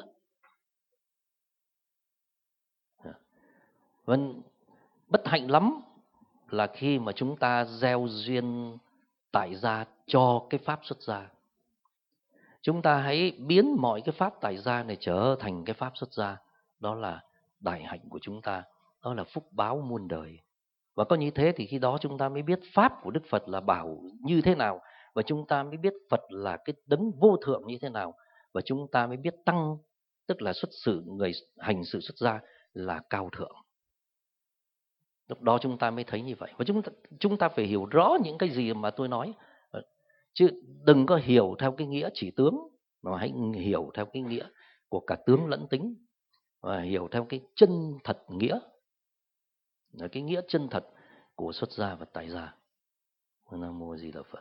[SPEAKER 1] Vâng, bất hạnh lắm là khi mà chúng ta gieo duyên tại gia cho cái pháp xuất gia. Chúng ta hãy biến mọi cái pháp tại gia này trở thành cái pháp xuất gia. Đó là đại hạnh của chúng ta, đó là phúc báo muôn đời. Và có như thế thì khi đó chúng ta mới biết pháp của Đức Phật là bảo như thế nào, và chúng ta mới biết Phật là cái đấng vô thượng như thế nào, và chúng ta mới biết tăng, tức là xuất xử người hành sự xuất gia là cao thượng. Lúc đó chúng ta mới thấy như vậy. Và chúng ta phải hiểu rõ những cái gì mà tôi nói, chứ đừng có hiểu theo cái nghĩa chỉ tướng, mà hãy hiểu theo cái nghĩa của cả tướng lẫn tính, và hiểu theo cái chân thật nghĩa, là cái nghĩa chân thật của xuất gia và tại gia. Nam mô Di Đà Phật.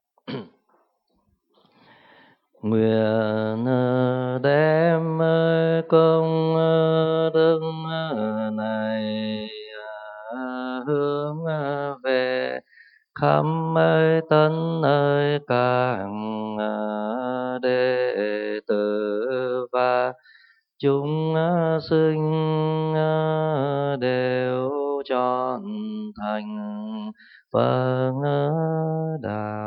[SPEAKER 1] Nguyện đem công đức này hướng về khắp tất cả đệ tử và chúng sinh đều trọn thành Phật đạo.